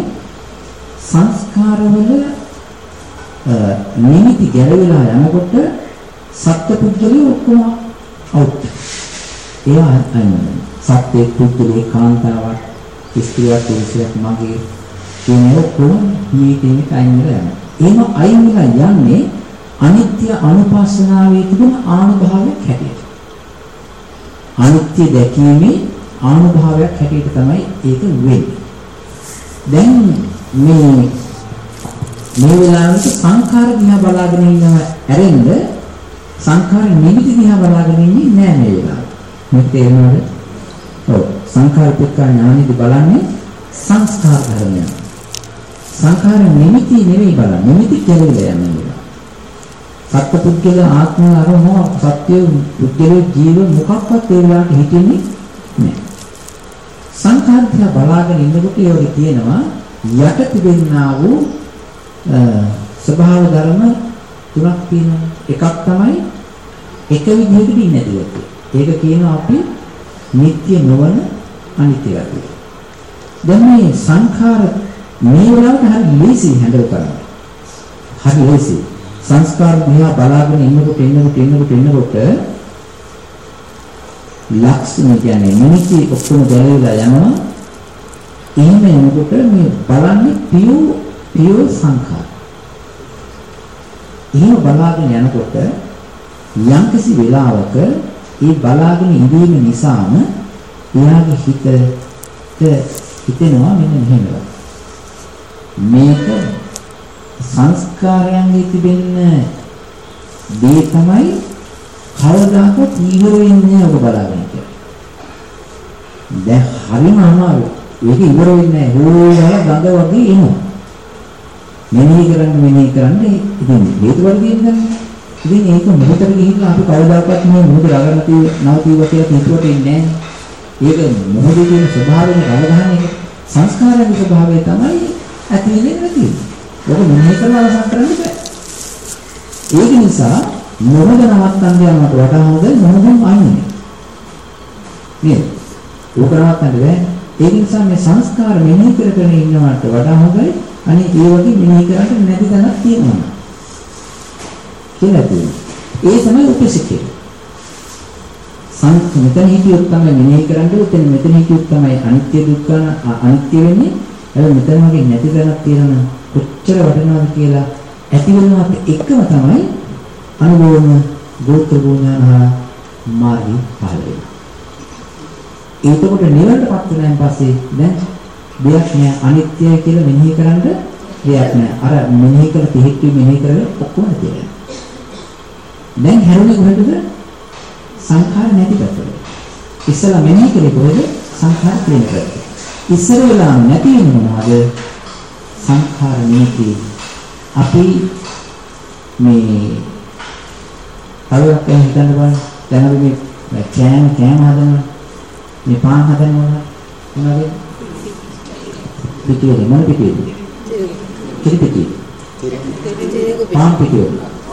සංස්කාරවල නිමිති ගැලවිලා යනකොට සත්පුද්ගලයෝ ඔක්කොම අවුත්. ඒවා අයින්. සත්‍ය පුද්ගලයේ කාන්තාවක් ස්ත්‍රියක් පුරුෂයෙක් මගේ කියන ඔක්කොම මේ දෙන්නට අයින් වෙලා යනවා. එහෙම අයින් වෙලා යන්නේ අනිත්‍ය අනුපස්සනාවේ තිබෙන ආනුභාවයක් හැටියට. අනිත්‍ය දැකීමේ ආනුභාවයක් හැටියට තමයි ඒක වෙන්නේ. දැන් මේ මේ වෙලාවට සංඛාර දිහා බලාගෙන ඉන්නව ඇරෙන්න සංඛාර නිමිති දිහා බලාගෙන ඉන්නේ නෑ මේ වෙලාවට. මේක තේරෙනවද? ඔව්. සංඛාර පිටක ඥානෙදි බලන්නේ සංස්කාර ධර්මය. සංඛාර නිමිති නෙවෙයි බලන්නේ. නිමිති කියලා යන්නේ. සත්පුද්ගල ආත්ම අරමුණ සත්‍ය පුද්ගල ජීව මොකක්වත් ඒ වෙලාවට හිතෙන්නේ නෑ. සංඛාර දිහා බලාගෙන ඉන්නකොට ඒ වගේ තියෙනවා යට තිබෙනා වූ ස්වභාව ධර්ම තුනක් තියෙනවා. එකක් තමයි එක විදිහකට ඉන්නේ නැතිවෙත්. ඒක කියනවා අපි නිට්ටය නොවන අනිත්‍ය ගතිය. දැන් මේ සංඛාර මේ වෙලාවට හරි ලේසි හැඳල් කරන්න. හරි ලේසි. සංස්කාර දිහා බලාගෙන ඉන්නකොට ඉන්නකොට ඉන්නකොට ඉන්නකොට ලක්ෂණ කියන්නේ මිනිස්සු ඔක්කොම දැනෙලා යනවා. එහෙම එනකොට මේ බලන්නේ පියෝ පියෝ සංඛාර. එහෙම බලාගෙන යනකොට යම්කිසි වෙලාවක ඒ බලාගෙන ඉඳීම නිසාම එයාගේ හිතට හිතෙනවා මෙන්න මෙහෙමලා. මේක සංස්කාරයන්ගේ තිබෙන දේ තමයි කවදාකවත් ඉවර වෙන්නේ ඔබ බලාගෙන ඉන්නේ. දැන් හරිම අමාරුයි. ඒක ඉවර වෙන්නේ නැහැ. හොයලා ගඟ වගේ එනවා. මෙනෙහි කරන්න මෙනෙහි කරන්න ඉතින් හේතුවල තියෙනවා. ඉතින් ඒක මොහොතට ගිහිල්ලා අපි කවදාකවත් මේ මොහොත රගන්න තියෙ නවතිව කියලා හිතුවට ඉන්නේ නැහැ. ඒක මොහොතේ තියෙන ස්වභාවයෙන් රවගහන එක සංස්කාරයේ ස්වභාවය තමයි ඇති වෙන්නේ නැති. ඔබ මෙනෙහි කරලා අවසන් කරන්න බෑ. ඒක නිසා මොහොත නවත්තන්න යනකොට වඩා හොඳ මොහොතම අයින්නේ. නේද? ඕක නවත්තන්න බෑ. ඒ නිසා මේ සංස්කාර මෙනෙහි කර කර ඉන්නවට වඩා හොඳයි අනේ ඒ වගේ මෙනෙහි කරන්න නැති තැනක් තියෙනවා. කියලා තියෙනවා. ඒ තමයි උපසිතේ. සංස්ක මෙතන හිටියොත් තමයි මෙනෙහි කරන්නේ. උතන මෙතන හිටියොත් තමයි අනිත්‍ය දුක්ඛ අනිත්‍ය වෙන්නේ. හැබැයි මෙතන වගේ නැති තැනක් තියෙනවා. කොච්චර වටිනවද කියලා ඇති වෙනවත් එකම තමයි අනුභවන ගෝත්‍ර ගුණාන මාර්ගය පහළ වෙනවා. ඒකකොට නිවනටපත් වෙනාන් පස්සේ දැන් දෙයක් නෑ අනිත්‍යයි කියලා මෙනෙහි කරන්න දෙයක් නෑ. අර මෙනෙහි කළ පිහිටි මෙනෙහි කරලා ඔක්කොම තියෙනවා. දැන් හැරුණේ කොහෙද? සංඛාර නැති පැත්තට. ඉස්සලා මෙනෙහි කරේ කොහෙද? සංඛාර තියෙන පැත්තට. ඉස්සර වෙලා නැති වෙනවාද? සංඛාර නිමිති. අපි මේ තවයක් ගැන හිතන්න බලන්න. දැන් අපි මේ කෑම කෑම හදනවා. මේ පාන් හදනවා මොනවද? පිටියේ මොන පිටියේද? කිරි පිටියේ. පාන් පිටියේ.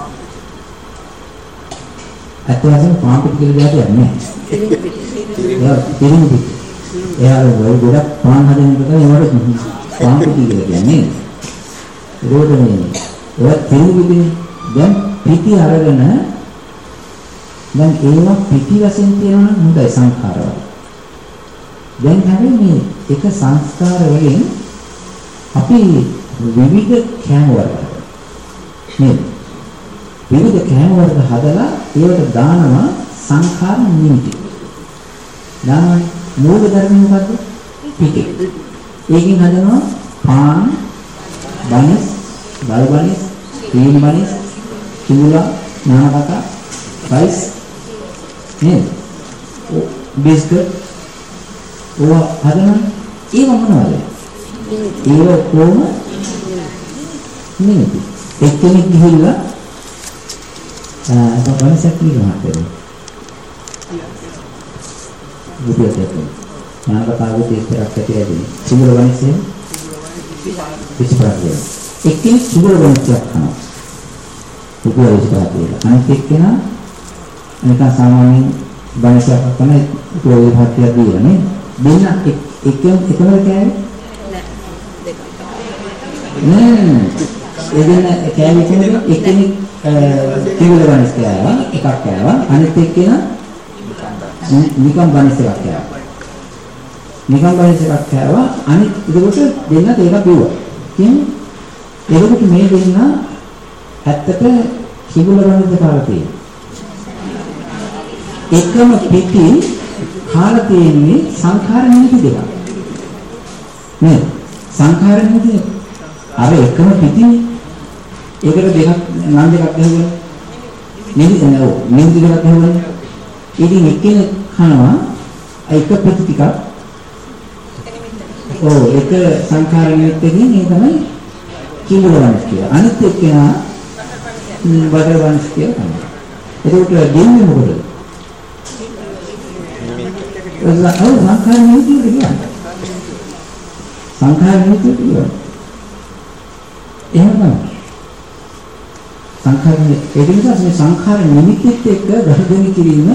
අත්‍යවශ්‍යම පාන් පිටියේ දෙයක් නැහැ. ඒක කිරි පිටිය. එයා වල ගොඩක් පාන් හදනකොට ඒවට පාන් පිටිය කියලා කියන්නේ. ඒකෝට මේ ඒවත් කිරි පිටියේ දැන් පිටි අරගෙන දැන් ඒවා පිටි වශයෙන් තියෙනවා නම් හොඳයි සංඛාරවල. දැන් හැබැයි මේ එක සංස්කාර වලින් අපි විවිධ කෑම වර්ග නේද? විවිධ කෑම වර්ග හදලා ඒවට දානවා සංඛාර නිමිති. දානවා මූල ධර්ම මොකද්ද? පිටි. ඒකෙන් හදනවා පාන්, බනිස්, බල් බනිස්, ක්‍රීම් බනිස්, කිඹුලා, නානකක, රයිස් නේද? බිස්කට් ඕවා හදනවා. ඒක මොනවද? ඒක කොහොම නෙමෙයි. එක්කෙනෙක් ගිහිල්ලා ආ බවසක් කියනවා කියලා. බුදුදහම නානකතාවේ තේස්තරක් ඇතිවෙන්නේ. සිංහල වංශයේ විස්තරය. එක්කෙනෙක් සිංහල වංශයක් කරනවා. බුදුදහම විස්තරය. අනිත් එක්කෙනා නිකන් සාමාන්‍යයෙන් වංශයක් කරන ඒ භාෂාව දීලා නේ. දෙන්න එක එකම කෑවේ නෑ ඒ දෙන්න කෑවේ කෙනෙක් එක්කෙනෙක් කිවිල බනිස් කෑවා එකක් කෑවා අනිත් එක්කෙනා නිකම් බනිස් එකක් කෑවා. නිකම් බනිස් එකක් කෑවා අනිත් ඒකට දෙන්නත් ඒක කිව්වා. කියන්නේ ඒකට මේ දෙන්න ඇත්තට කිවිල බනිස් කාලා තියෙනවා. එකම පිටි කාලා තියෙන්නේ සංඛාර නිමිති දෙකක්. නේද? සංඛාර නිමිති අර එකම පිටිනේ. ඒකට දෙකක් නම් දෙකක් ගහගන්න. නිමිති නෝ නිමිති දෙකක් ගහගන්න. ඉතින් එක්කෙනෙක් කනවා එක පිටි ටිකක්. ඔව් එක සංඛාර නිමිත්තකින් ඒ තමයි කිඹුලවන්ස් කියලා. අනිත් එක්කෙනා බඩවන්ස් කියලා තමයි. ඒකට දෙන්නේ මොකද? ඔව් සංඛාර නිමිති කියන්නේ. සංඛාර නිමිති කියන්නේ. එහෙම තමයි. සංඛාර ඒ නිසා මේ සංඛාර නිමිතිත් එක්ක ගහගෙන කිරීම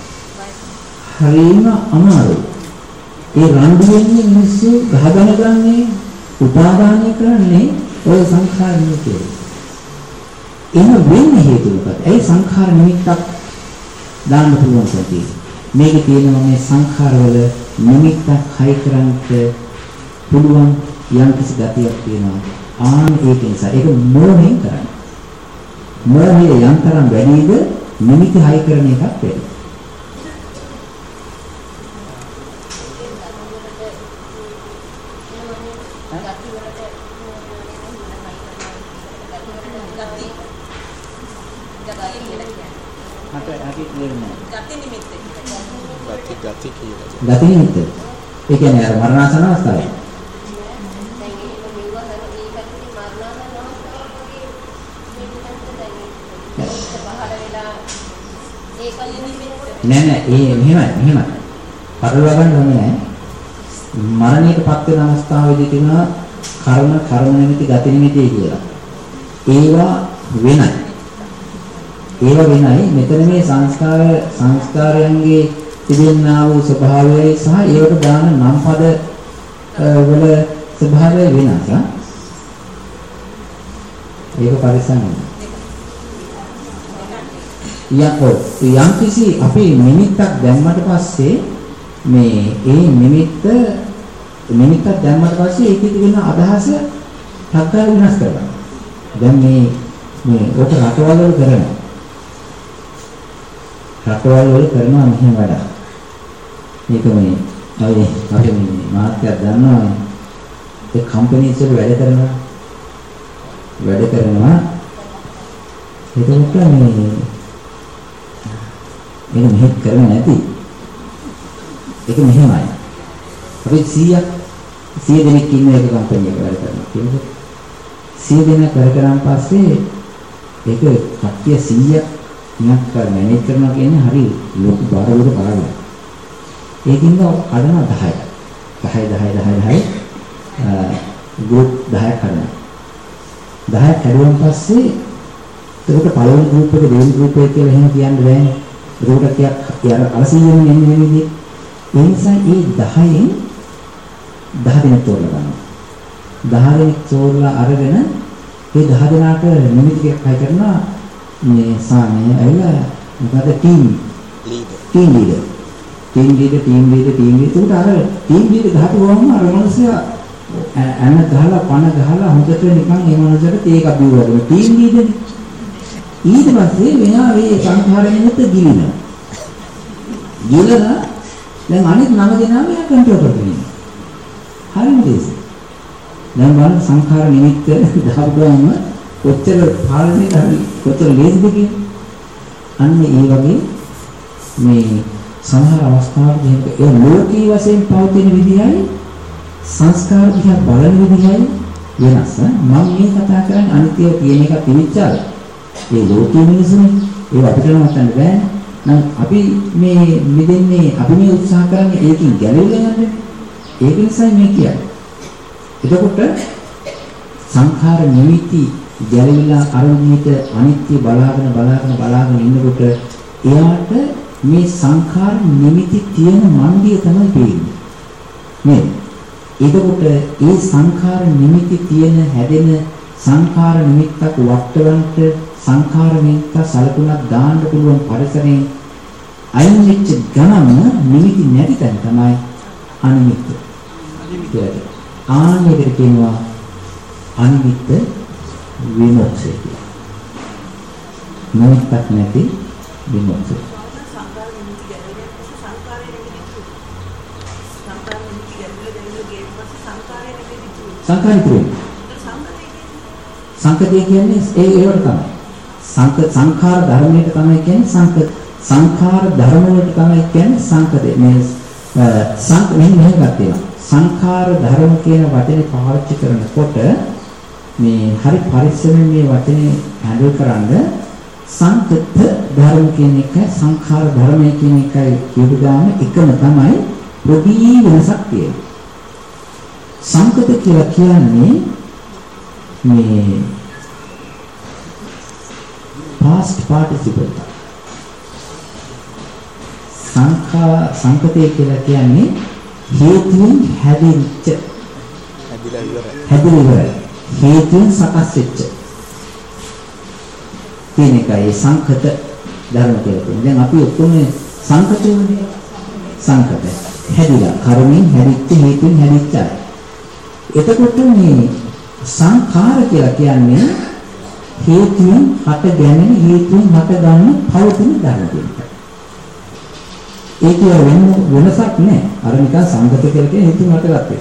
හරිම අමාරුයි. ඒ රණ්ඩු වෙන්නේ මිනිස්සු ගහගෙන ගන්නේ උපාදානය කරන්නේ ඔය සංඛාර නිමිතිය. එහෙම වෙන්නේ හේතුව මොකක්ද? ඒ සංඛාර නිමිත්තක් දාන්න පුළුවන් සතිය. මේකේ තියෙනවා මේ සංඛාරවල නිමිත්තක් හයි කරන්ට පුළුවන් යම් කිසි ගතියක් තියෙනවා. ආන් ඒක නිසා ඒක මොනෙන් කරන්නේ? මොහේ යන්තරම් වැඩිද නිමිති හයි කරන එකක් වැඩි. මට අකිට දෙන්නේ. ගති නිමිත්ත. ගති ගති කියලා. ගති නිමිත්ත. ඒ කියන්නේ අර මරණාසන අවස්ථාවේ. නෑ නෑ ඒ මෙහෙමයි මෙහෙමයි. පරිලව ගන්න ඕනේ නෑ. මරණයටපත් වෙන අවස්ථාවේදී තියෙනවා කර්ම කර්ම නිමිති ගති නිමිති කියලා. ඒවා වෙනයි. ඒවා වෙනයි. මෙතන මේ සංස්කාර සංස්කාරයන්ගේ තිබෙනා වූ ස්වභාවය සහ ඒවට දාන නම් පද වල ස්වභාවය වෙනස්. ඒක පරිස්සම් යකෝ යම් කිසි අපි නිමිත්තක් දැම්මට පස්සේ මේ ඒ නිමිත්ත නිමිත්තක් දැම්මට පස්සේ ඒකේ තිබෙන අදහස ටක්කා වෙනස් කරනවා. දැන් මේ මේ ඔක රටවල් වල කරනවා. රටවල් වල කරනවා මෙහෙම වැඩ. මේක මේ අපි අපි මාත්‍යක් දන්නවා ඒ කම්පැනිස් වල වැඩ කරනවා. වැඩ කරනවා එතකොට මේ ඒක මෙහෙත් කරන්නේ නැති. ඒක මෙහෙමයි. අපි සීයක් සීය දෙනෙක් ඉන්න එක කම්පැනි එක වැඩ කරනවා. කියනකොට සීය දෙනෙක් වැඩ කරාන් පස්සේ ඒක කට්ටිය සීයක් ඉන්නක් කර මැනේජ් කරනවා කියන්නේ හරි ලොකු බාරවල පාරක්. ඒකින්ද අඩනවා දහය. දහය දහය දහය දහය ගෲප් දහයක් හදනවා. දහයක් හැදුවන් පස්සේ ඒකට පළවෙනි ගෲප් එක දෙවෙනි ගෲප් එක කියලා එහෙම කියන්න බෑනේ. ඒකට ටිකක් අර අලසියෙම එන්නේ වෙන විදිහේ. ඒ නිසා මේ දහයෙන් දහ දෙනෙක් තෝරලා ගන්නවා. දහ දෙනෙක් තෝරලා අරගෙන මේ දහ දෙනාට නිමිති ටිකක් හයි කරනවා. මේ සාමය ඇවිල්ලා මොකද team leader team leader team leader team leader team leader උට අර ටීම් ලීඩර් ගහපු ගමන් අර මිනිස්සයා අන්න ගහලා පණ ගහලා හොඳට නිකන් ඒ මනුස්සයට තේක බිව්වද ටීම් ලීඩර් ඊට පස්සේ මෙයා මේ සංඛාර නිමිත්ත ගිලිනවා. ගිලලා දැන් අනිත් නම දෙනාම එයා කන්ට්‍රෝල් කරගෙන ඉන්නවා. හරිද? දැන් බලන්න සංඛාර නිමිත්ත දහවගම කොච්චර පාලනය කරන්නේ කොච්චර ලේසිද කියන්නේ. අන්න ඒ වගේ මේ සමහර අවස්ථාවකදී ඒ ලෝකී වශයෙන් පවතින විදිහයි සංස්කාර දිහා බලන විදිහයි වෙනස්. මම මේ කතා කරන්නේ අනිත්‍ය කියන එක පිළිච්චාල. ඒ ලෝකයේ මිනිසුනේ ඒක අපිට නවත්තන්න බෑ. නම් අපි මේ මෙදෙන්නේ අපි මේ උත්සාහ කරන්නේ ඒකින් ගැලවෙන්න යන්නේ. ඒක නිසා මේ කියන්නේ. එතකොට සංඛාර නිමිති ගැලවිලා අරමුණට අනිත්‍ය බලාගෙන බලාගෙන බලාගෙන ඉන්නකොට එයාට මේ සංඛාර නිමිති තියෙන මණ්ඩිය තමයි පේන්නේ. නේද? එතකොට ඒ සංඛාර නිමිති තියෙන හැදෙන සංඛාර නිමිත්තක් වට්ටවන්ට සංඛාර නිමිත්ත සලකුණක් දාන්න පුළුවන් පරිසරයෙන් අයින් වෙච්ච ගමන් නිමිති නැති තැන තමයි අනිමිත්ත. අනිමිත්ත. ආනෙකට කියනවා අනිමිත්ත විමුක්තිය කියලා. නිමිත්තක් නැති විමුක්තිය. සංඛාර නිමිති ගැටලුවේ සංඛාරයේ නිමිති සංඛාර නිමිති ගැටලුවේ දෙවියෝ ගේපස්ස සංඛාරයේ නිමිති සංඛාරිතේ සංකතය කියන්නේ ඒ ඒවට තමයි. සංක සංඛාර ධර්මයට තමයි කියන්නේ සංක සංඛාර ධර්ම වලට තමයි කියන්නේ සංකතය. මේ සංක මෙන්න මෙහෙම ගන්නවා. සංඛාර ධර්ම කියන වචනේ පාවිච්චි කරනකොට මේ හරි පරිස්සමෙන් මේ වචනේ හැන්ඩල් කරන්න සංකත ධර්ම කියන එක සංඛාර ධර්මය කියන එකයි කියපු ගාම එකම තමයි පොඩි වෙනසක් තියෙනවා. සංකත කියලා කියන්නේ මේ past participle සංඛා සංකතය කියලා කියන්නේ හේතුන් හැදිච්ච හැදිලා ඉවරයි. හැදිලා ඉවරයි. හේතුන් සකස් වෙච්ච කියන එකයි සංකත ධර්ම කියලා කියන්නේ. දැන් අපි ඔක්කොම සංකතෝනේ සංකත හැදිලා කර්මෙන් හැදිච්ච හේතුන් හැදිච්ච අය. එතකොට මේ සංඛාර කියලා කියන්නේ හේතුන් හට ගැනීම හේතුන් හට ගන්න පවතින ධර්ම දෙකක්. ඒක වෙන වෙනසක් නෑ. අර නිකන් සංගත කියලා කියන හේතුන් හටගත්තේ.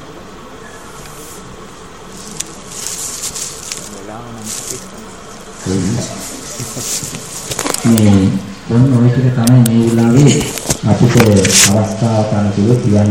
මේ මොන ඔය ටික තමයි මේ වෙලාවේ අපිට අවස්ථාවක් අනුකූලව කියන්න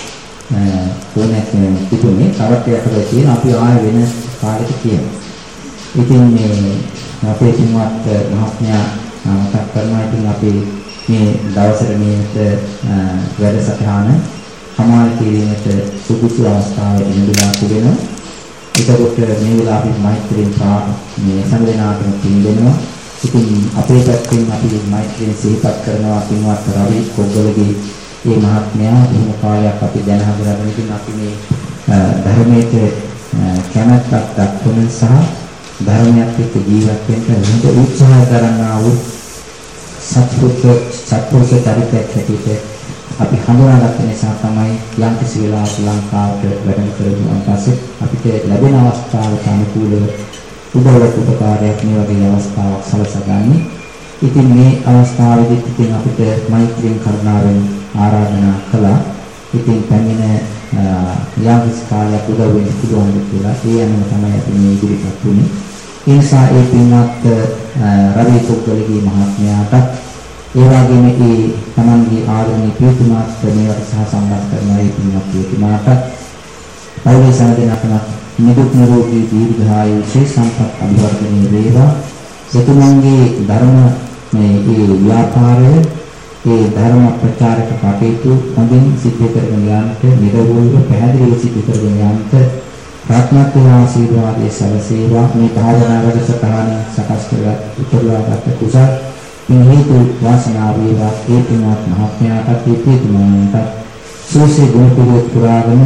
ඕනෑක් තිබුණේ. තවත් යකට තියෙන අපි ආය වෙන කාලෙක කියමු. ඉතින් මේ අපේ කින්වත් මහත්මයා මතක් කරනවා. ඉතින් අපි මේ දවසට නියමිත වැඩසටහන සමාල් කිරීමට සුදුසු අවස්ථාවක් ඉඳලා තිබෙනවා. ඒකකොට මේ වෙලාවේ අපි මෛත්‍රියෙන් මේ සංවේදනාත්මක පිළිගන්නවා. ඉතින් අපේ පැත්තෙන් අපි මෛත්‍රියෙන් සිහිපත් කරනවා කින්වත් රවි කොග්ගලගේ මේ මහත්මයා බොහෝ කාලයක් අපි දැන හඳුනාගෙන ඉතින් අපි මේ ධර්මයේ කැමැත්තක් දක්වන සහ ධර්මයක් එක්ක ජීවත් වෙන්න හොඳ උත්සාහ කරනා වූ සත්පුරුෂ සත්පුරුෂ චරිතයක් හැටියට අපි හඳුනාගත්ත නිසා තමයි යම් කිසි වෙලාවක ලංකාවට වැඩම කරගුවන් පස්සේ අපිට ලැබෙන අවස්ථාවට අනුකූලව උදව්වක් උපකාරයක් මේ වගේ අවස්ථාවක් සලසගන්නේ. ඉතින් මේ අවස්ථාවේදී ඉතින් අපිට මෛත්‍රියෙන් කරුණාවෙන් ආරාධනා කළා. ඉතින් පැමිණ යම් කිසි කාලයක් උදව් වෙන්න පුළුවන් කියලා ඒ අනුව තමයි අපි මේ ඉදිරිපත් වුනේ. ඒ නිසා ඒ පින්වත් රවි කොග්ගලගේ මහත්මයාට ඒ වගේම ඒ තමන්ගේ ආදරණීය ප්‍රියතුමාත් මේවට සහ සම්බන්ධ කරන ඒ පින්වත් ප්‍රියතුමාට පරිවර්තන දෙනකම නිදුක් නිරෝගී දීර්ඝායු ශේෂ සම්පත් අභිවර්ධනය වේවා. එතුමන්ගේ ධර්ම මේ ඒ ව්‍යාපාරය ඒ ධර්ම ප්‍රචාරක කටයුතු හොඳින් සිදු කරගෙන යාමට නිරවුල්ව පැහැදිලිව සිදු කරගෙන යාමට රත්නත්‍රි ආශිර්වාදයේ සැලසේවා. මේ භාවනා වැඩසටහන සකස් කරලා උතුරලාගත් කුසල් මේ හේතු වාසනාව වේවා. ඒ පින්වත් මහත්මයාට ඒ පියතුමාට සෝසේ ගුණ පිළිවෙත් පුරාගෙන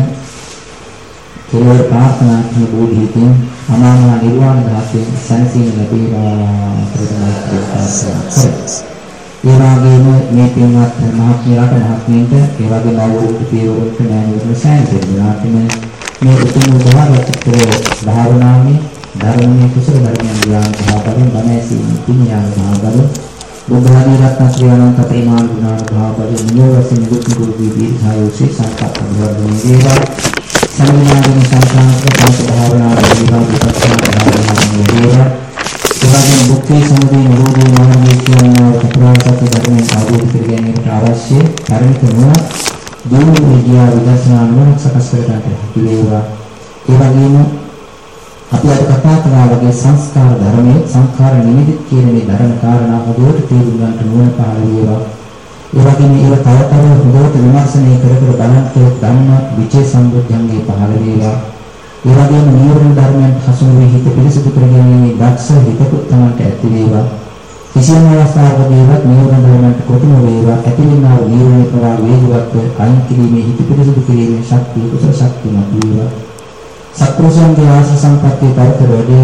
කෙලවර ප්‍රාර්ථනා කරන බෝධිහිතින් අමාමහා නිර්වාණ ධාතුවේ සැනසීම ලැබේවා කියලා ප්‍රාර්ථනා කරමු. ඒ වගේම මේ පින්වත් මහත්මයාට මහත්මීන්ට ඒ වගේම අවුරුදු පියවරකට නෑනුවර සෑම දෙන්නාටම මේ උතුම් භාවනාවේ භාවනාවේ ධර්මයේ කුසල ධර්මයන් ඥාන භාවයෙන් බණැසීම පින්ඥාන භාවයෙන් බුද්ධ ආදී රත්න ශ්‍රී අනන්ත ප්‍රේමාන ගුණාන භාවයෙන් නියෝවසින් දුක් නිරෝධී දීර්ඝායුෂ සම්පත් අභිවර්ධනය වේවා. සම්මානයෙන් සංසාරක පාස භාවනා වේවා විපස්සනා භාවනා වේවා. එවැනි බුද්ධි සමුදය නිරෝධී මාර්ගයේ කියන චතුරාර්ය ධර්මයේ අවබෝධ කර ගැනීමට අවශ්‍ය පරිණතන දුරු විද්‍යා විදර්ශනා නුවණ සකස් කර ගන්නට හැකි වේවා. ඒ වගේම අපි අද කතා කරන වගේ සංස්කාර ධර්මයේ සංඛාර නිමිති කියන මේ ධර්ම කාරණා හොඳට තේරුම් ගන්නට නුවණ පහළ වේවා. ඒ වගේම ඒව තව තව හොඳට විමර්ශනය කර කර බලන්ට ධම්ම විචේ සම්බුද්ධංගේ පහළ වේවා. ඒ වගේම නියෝරණ ධර්මයන් හසුන වී හිත පිළිසිදු කර ගැනීමේ දක්ෂ හිතකුත් තමන්ට ඇති වේවා. කිසියම් අවස්ථාවකදීවත් නියෝරණ ධර්මයන්ට කොටුම වේවා. ඇතිවෙනා වූ නියෝරණ ප්‍රවාහ වේගවත් අයින් කිරීමේ හිත පිළිසිදු කිරීමේ ශක්තිය කුසල ශක්තිය වේවා. සත්පුරුෂයන්ගේ ආශ සම්පත්තිය තරතර වේවා.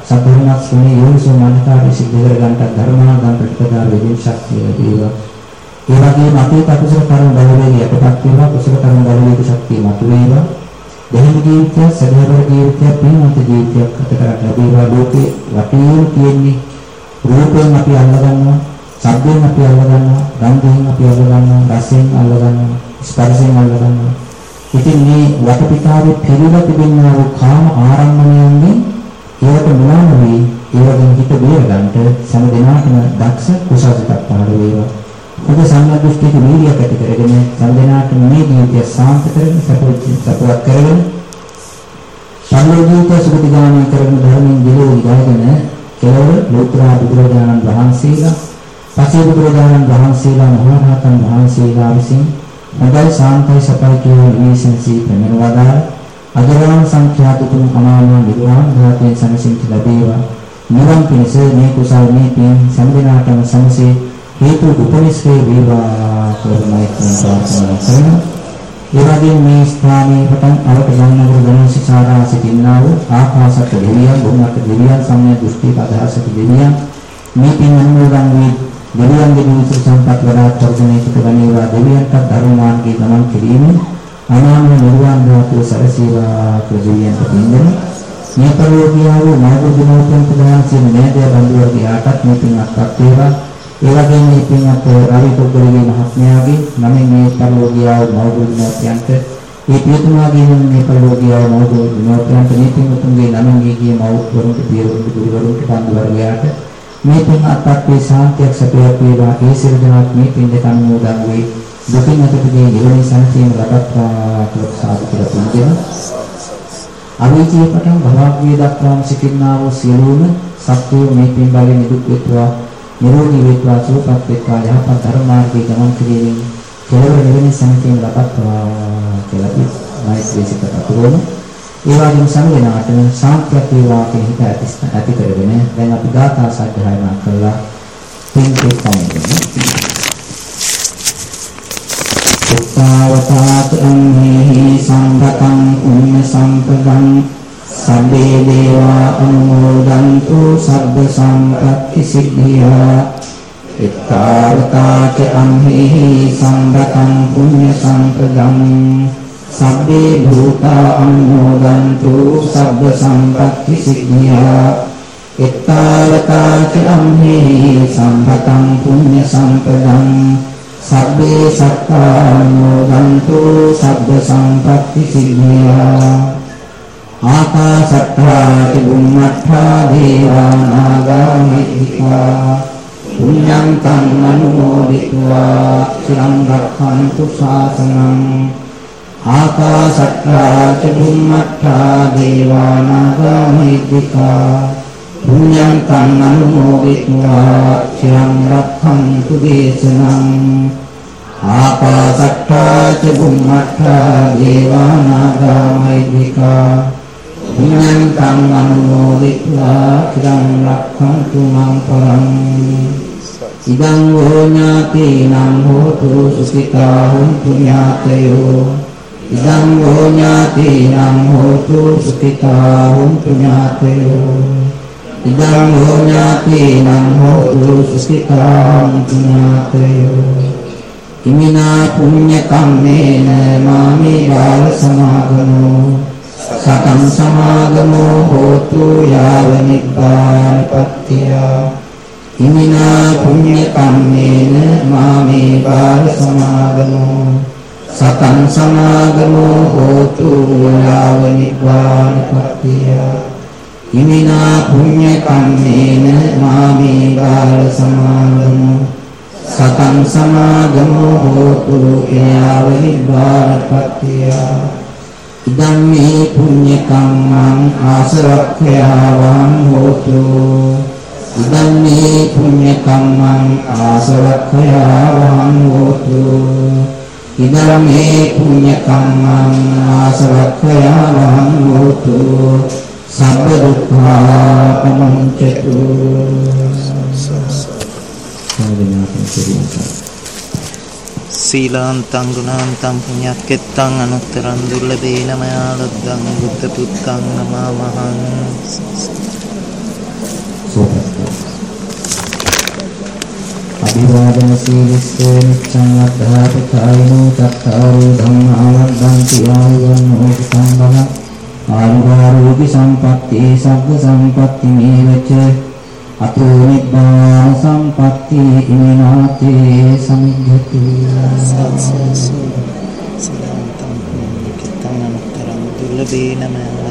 සතරමත් ශ්‍රේණි යෝනිසෝ මනකාරී සිද්ධ කර ගන්නට ධර්මානුගම් ප්‍රතිපදාව වේදින් ශක්තිය ලැබේවා. ඒ වගේම අපේ අකුසල කර්ම බලවේගය යටපත් වේවා. කුසල කර්ම බලවේග ශක්තිය මතුවේවා. දෙහිම ජීවිතය, සදාවර ජීවිතය, පින්වන්ත ජීවිතයක් ගත කරගන්න ලැබේවා. ලෝකේ වටේම තියෙන්නේ රූපයෙන් අපි අල්ලගන්නවා, ශබ්දයෙන් අපි අල්ලගන්නවා, ගන්ධයෙන් අපි අල්ලගන්නවා, රසයෙන් අල්ලගන්නවා, ස්පර්ශයෙන් අල්ලගන්නවා. ඉතින් මේ වටපිටාවේ පිළිලා තිබෙනා වූ කාම ආරම්භණයන්ගෙන් ඒවට මුලාම වී ඒවගෙන් හිත බේර ගන්නට සෑම දිනකටම දක්ෂ කුසලයක් පහළ වේවා. ඔබ සම්මාදෘෂ්ටික වීර්යයක් ඇති කරගෙන සෑම දිනකටම මේ ජීවිතය සාන්ත කරගෙන සපවත් කරගෙන සම්මෝධිත සුඛිගාමී කරගෙන ධර්මයෙන් දිලෝ විදාගෙන කෙලවර ලෝතර බුදුරජාණන් වහන්සේලා පසේ බුදුරජාණන් වහන්සේලා මහා රහතන් වහන්සේලා විසින් හොඳයි සාන්තයි සපයි කියන විශේෂී ප්‍රමේයවදාල අජරාම සංඛ්‍යාත තුන් අමාමා නිර්වාණ ධාතයෙන් සම්සිත ලැබේවා. නිවන් පිණිස මේ කුසල් මේ පින් සම්දිනාටම සම්සේ හේතු උපනිශ්‍රේ වේවා කියලා ප්‍රාර්ථනා කරනවා. ඒ වගේම මේ ස්ථානයේ පටන් අවත ගන්නවරු ගණන් සිතාරා සිටින්නා වූ ආකාශක දෙවියන්, බොහොමක දෙවියන්, සම්මිය දෘෂ්ටි අදහසක දෙවියන් මේ පින් අනුමෝදන් වී දෙවියන්ගේ නිසු සම්පත් වඩා වර්ධනයට ගනේවා. දෙවියන්ට ධර්ම මාර්ගයේ ගමන් කිරීමෙන් අනාම නිර්වාණ ධාතුව සැරසීවා කියලා දෙවියන්ට පින්දෙන මේ පරිෝගියා වූ මාර්ගදිනෝපන් ප්‍රදාන සියලු නෑදෑ බඳු වර්ගයාටත් මේ පින් අත්පත් වේවා. ඒ වගේම මේ පින් අත් රවි පොග්ගලගේ මහත්මයාගේ නමින් මේ පරිෝගියා වූ මාර්ගදිනෝපයන්ට මේ පියතුමාගේ මේ පරිෝගියා වූ මාර්ගදිනෝපයන්ට මේ පින් උතුම්ගේ නමින් ගියේ මව්වරුන්ට පියවරුන්ට ගුරුවරුන්ට බඳු වර්ගයාට මේ පින් අත්පත් වේ ශාන්තියක් සැපයක් වේවා. ඒ සියලු දෙනාත් මේ පින් දෙක අනුමෝදන් වේ දුකින් අතපදී නිවන සැනසීම ලබත්වා කියලා සාදු කියලා පිළිගන්න. අවීචී පටන් භවග්ගයේ දක්වාම සිටින්නා වූ සියලුම සත්වෝ මේ පින් බලයෙන් නිදුක් වෙත්වා, නිරෝගී වෙත්වා, සුවපත් වෙත්වා, යහපත් ධර්ම මාර්ගයේ ගමන් කිරීමෙන් කෙලවර නිවන සැනසීම ලබත්වා කියලා මෛත්‍රී සිත පතුරවමු. ඒ වගේම සම්ගෙනාටම ශාන්තියක් වේවා කියන හිත ඇති කරගෙන දැන් අපි ගාථා සජ්ජායනා කරලා පින් දෙකම උපාවතාත අම්මේහි සම්පතං පුඤ්ඤ සම්පදං සබ්බේ දේවා අනුමෝදන්තු සබ්බ සම්පත්ති සිද්ධියා. උපාවතාත අම්මේහි සම්පතං පුඤ්ඤ සම්පදං සබ්බේ භූතා අනුමෝදන්තු සබ්බ සම්පත්ති සිද්ධියා. උපාවතාත අම්මේහි සම්පතං පුඤ්ඤ සම්පදං සබ්බේ සත්තානුමෝදන්තු සබ්බ සම්පත්ති සිද්ධියා. ආකාශත්තා චුම්මත්තා දේවා නාග මහිත්‍තිකා පුඤ්ඤං තං අනුමෝදිත्वा චිරං රක්ඛන්තු ශාසනං. ආකාශත්තා චුම්මත්තා දේවා නාග මහිත්‍තිකා පුඤ්ඤං තං අනුමෝදිත्वा චිරං රක්ඛන්තු දේශනං. ආකාශට්ඨා ච බුම්මට්ඨා දේවා නාග මහිත්‍තිකා පුඤ්ඤං තං අනුමෝදිත्वा චිරං රක්ඛන්තු මං පරං. ඉදං හෝ ඥාතීනං හෝතු සුඛිතා හොන්තු ඥාතයෝ. ඉදං හෝ ඥාතීනං හෝතු සුඛිතා හොන්තු ඥාතයෝ. ඉදං හෝ ඥාතීනං හෝතු සුඛිතා හොන්තු ඥාතයෝ. ඉමිනා පුඤ්ඤ කම්මේන මාමේ බාල සමාගමෝ සතං සමාගමෝ හෝතු යාව නිබ්බානපත්තිය. ඉමිනා පුඤ්ඤ කම්මේන මාමේ බාල සමාගමෝ සතං සමාගමෝ හෝතු යාව නිබ්බානපත්තිය. ඉමිනා පුඤ්ඤ කම්මේන මාමේ බාල සමාගමෝ සතං සමාගමෝ හෝතු යාව නිබ්බානපත්තිය. ඉදං මේ පුඤ්ඤ කම්මං ආසවක්ඛයාවං හෝතු. ඉදං මේ පුඤ්ඤ කම්මං ආසවක්ඛයාවං හෝතු. ඉදං මේ පුඤ්ඤ කම්මං ආසවක්ඛයාවං හෝතු. සබ්බ දුක්ඛා පමුච්චතු. සීලාන්තං ගුණාන්තං පුඤ්ඤක්කෙත්තං අනුත්තරං දුර්ලභේන මයා ලද්දං බුද්ධ පුත්තං නමාමහං. අභිවාදන සීලස්සේ නිච්ඡං වද්ධාප චායිනෝ චත්තාරෝ ධම්මා වර්ධන්ති ආයුවන්නෝ සම්බලං ආයුරෝගී සම්පatti සග්ග සම්පatti මේවච අතෝ නිබ්බාන සම්පatti ඉමිනාතේ සමිද්ධති සදාන්තං කිත්තං අනුත්තරං දුර්ලභේනම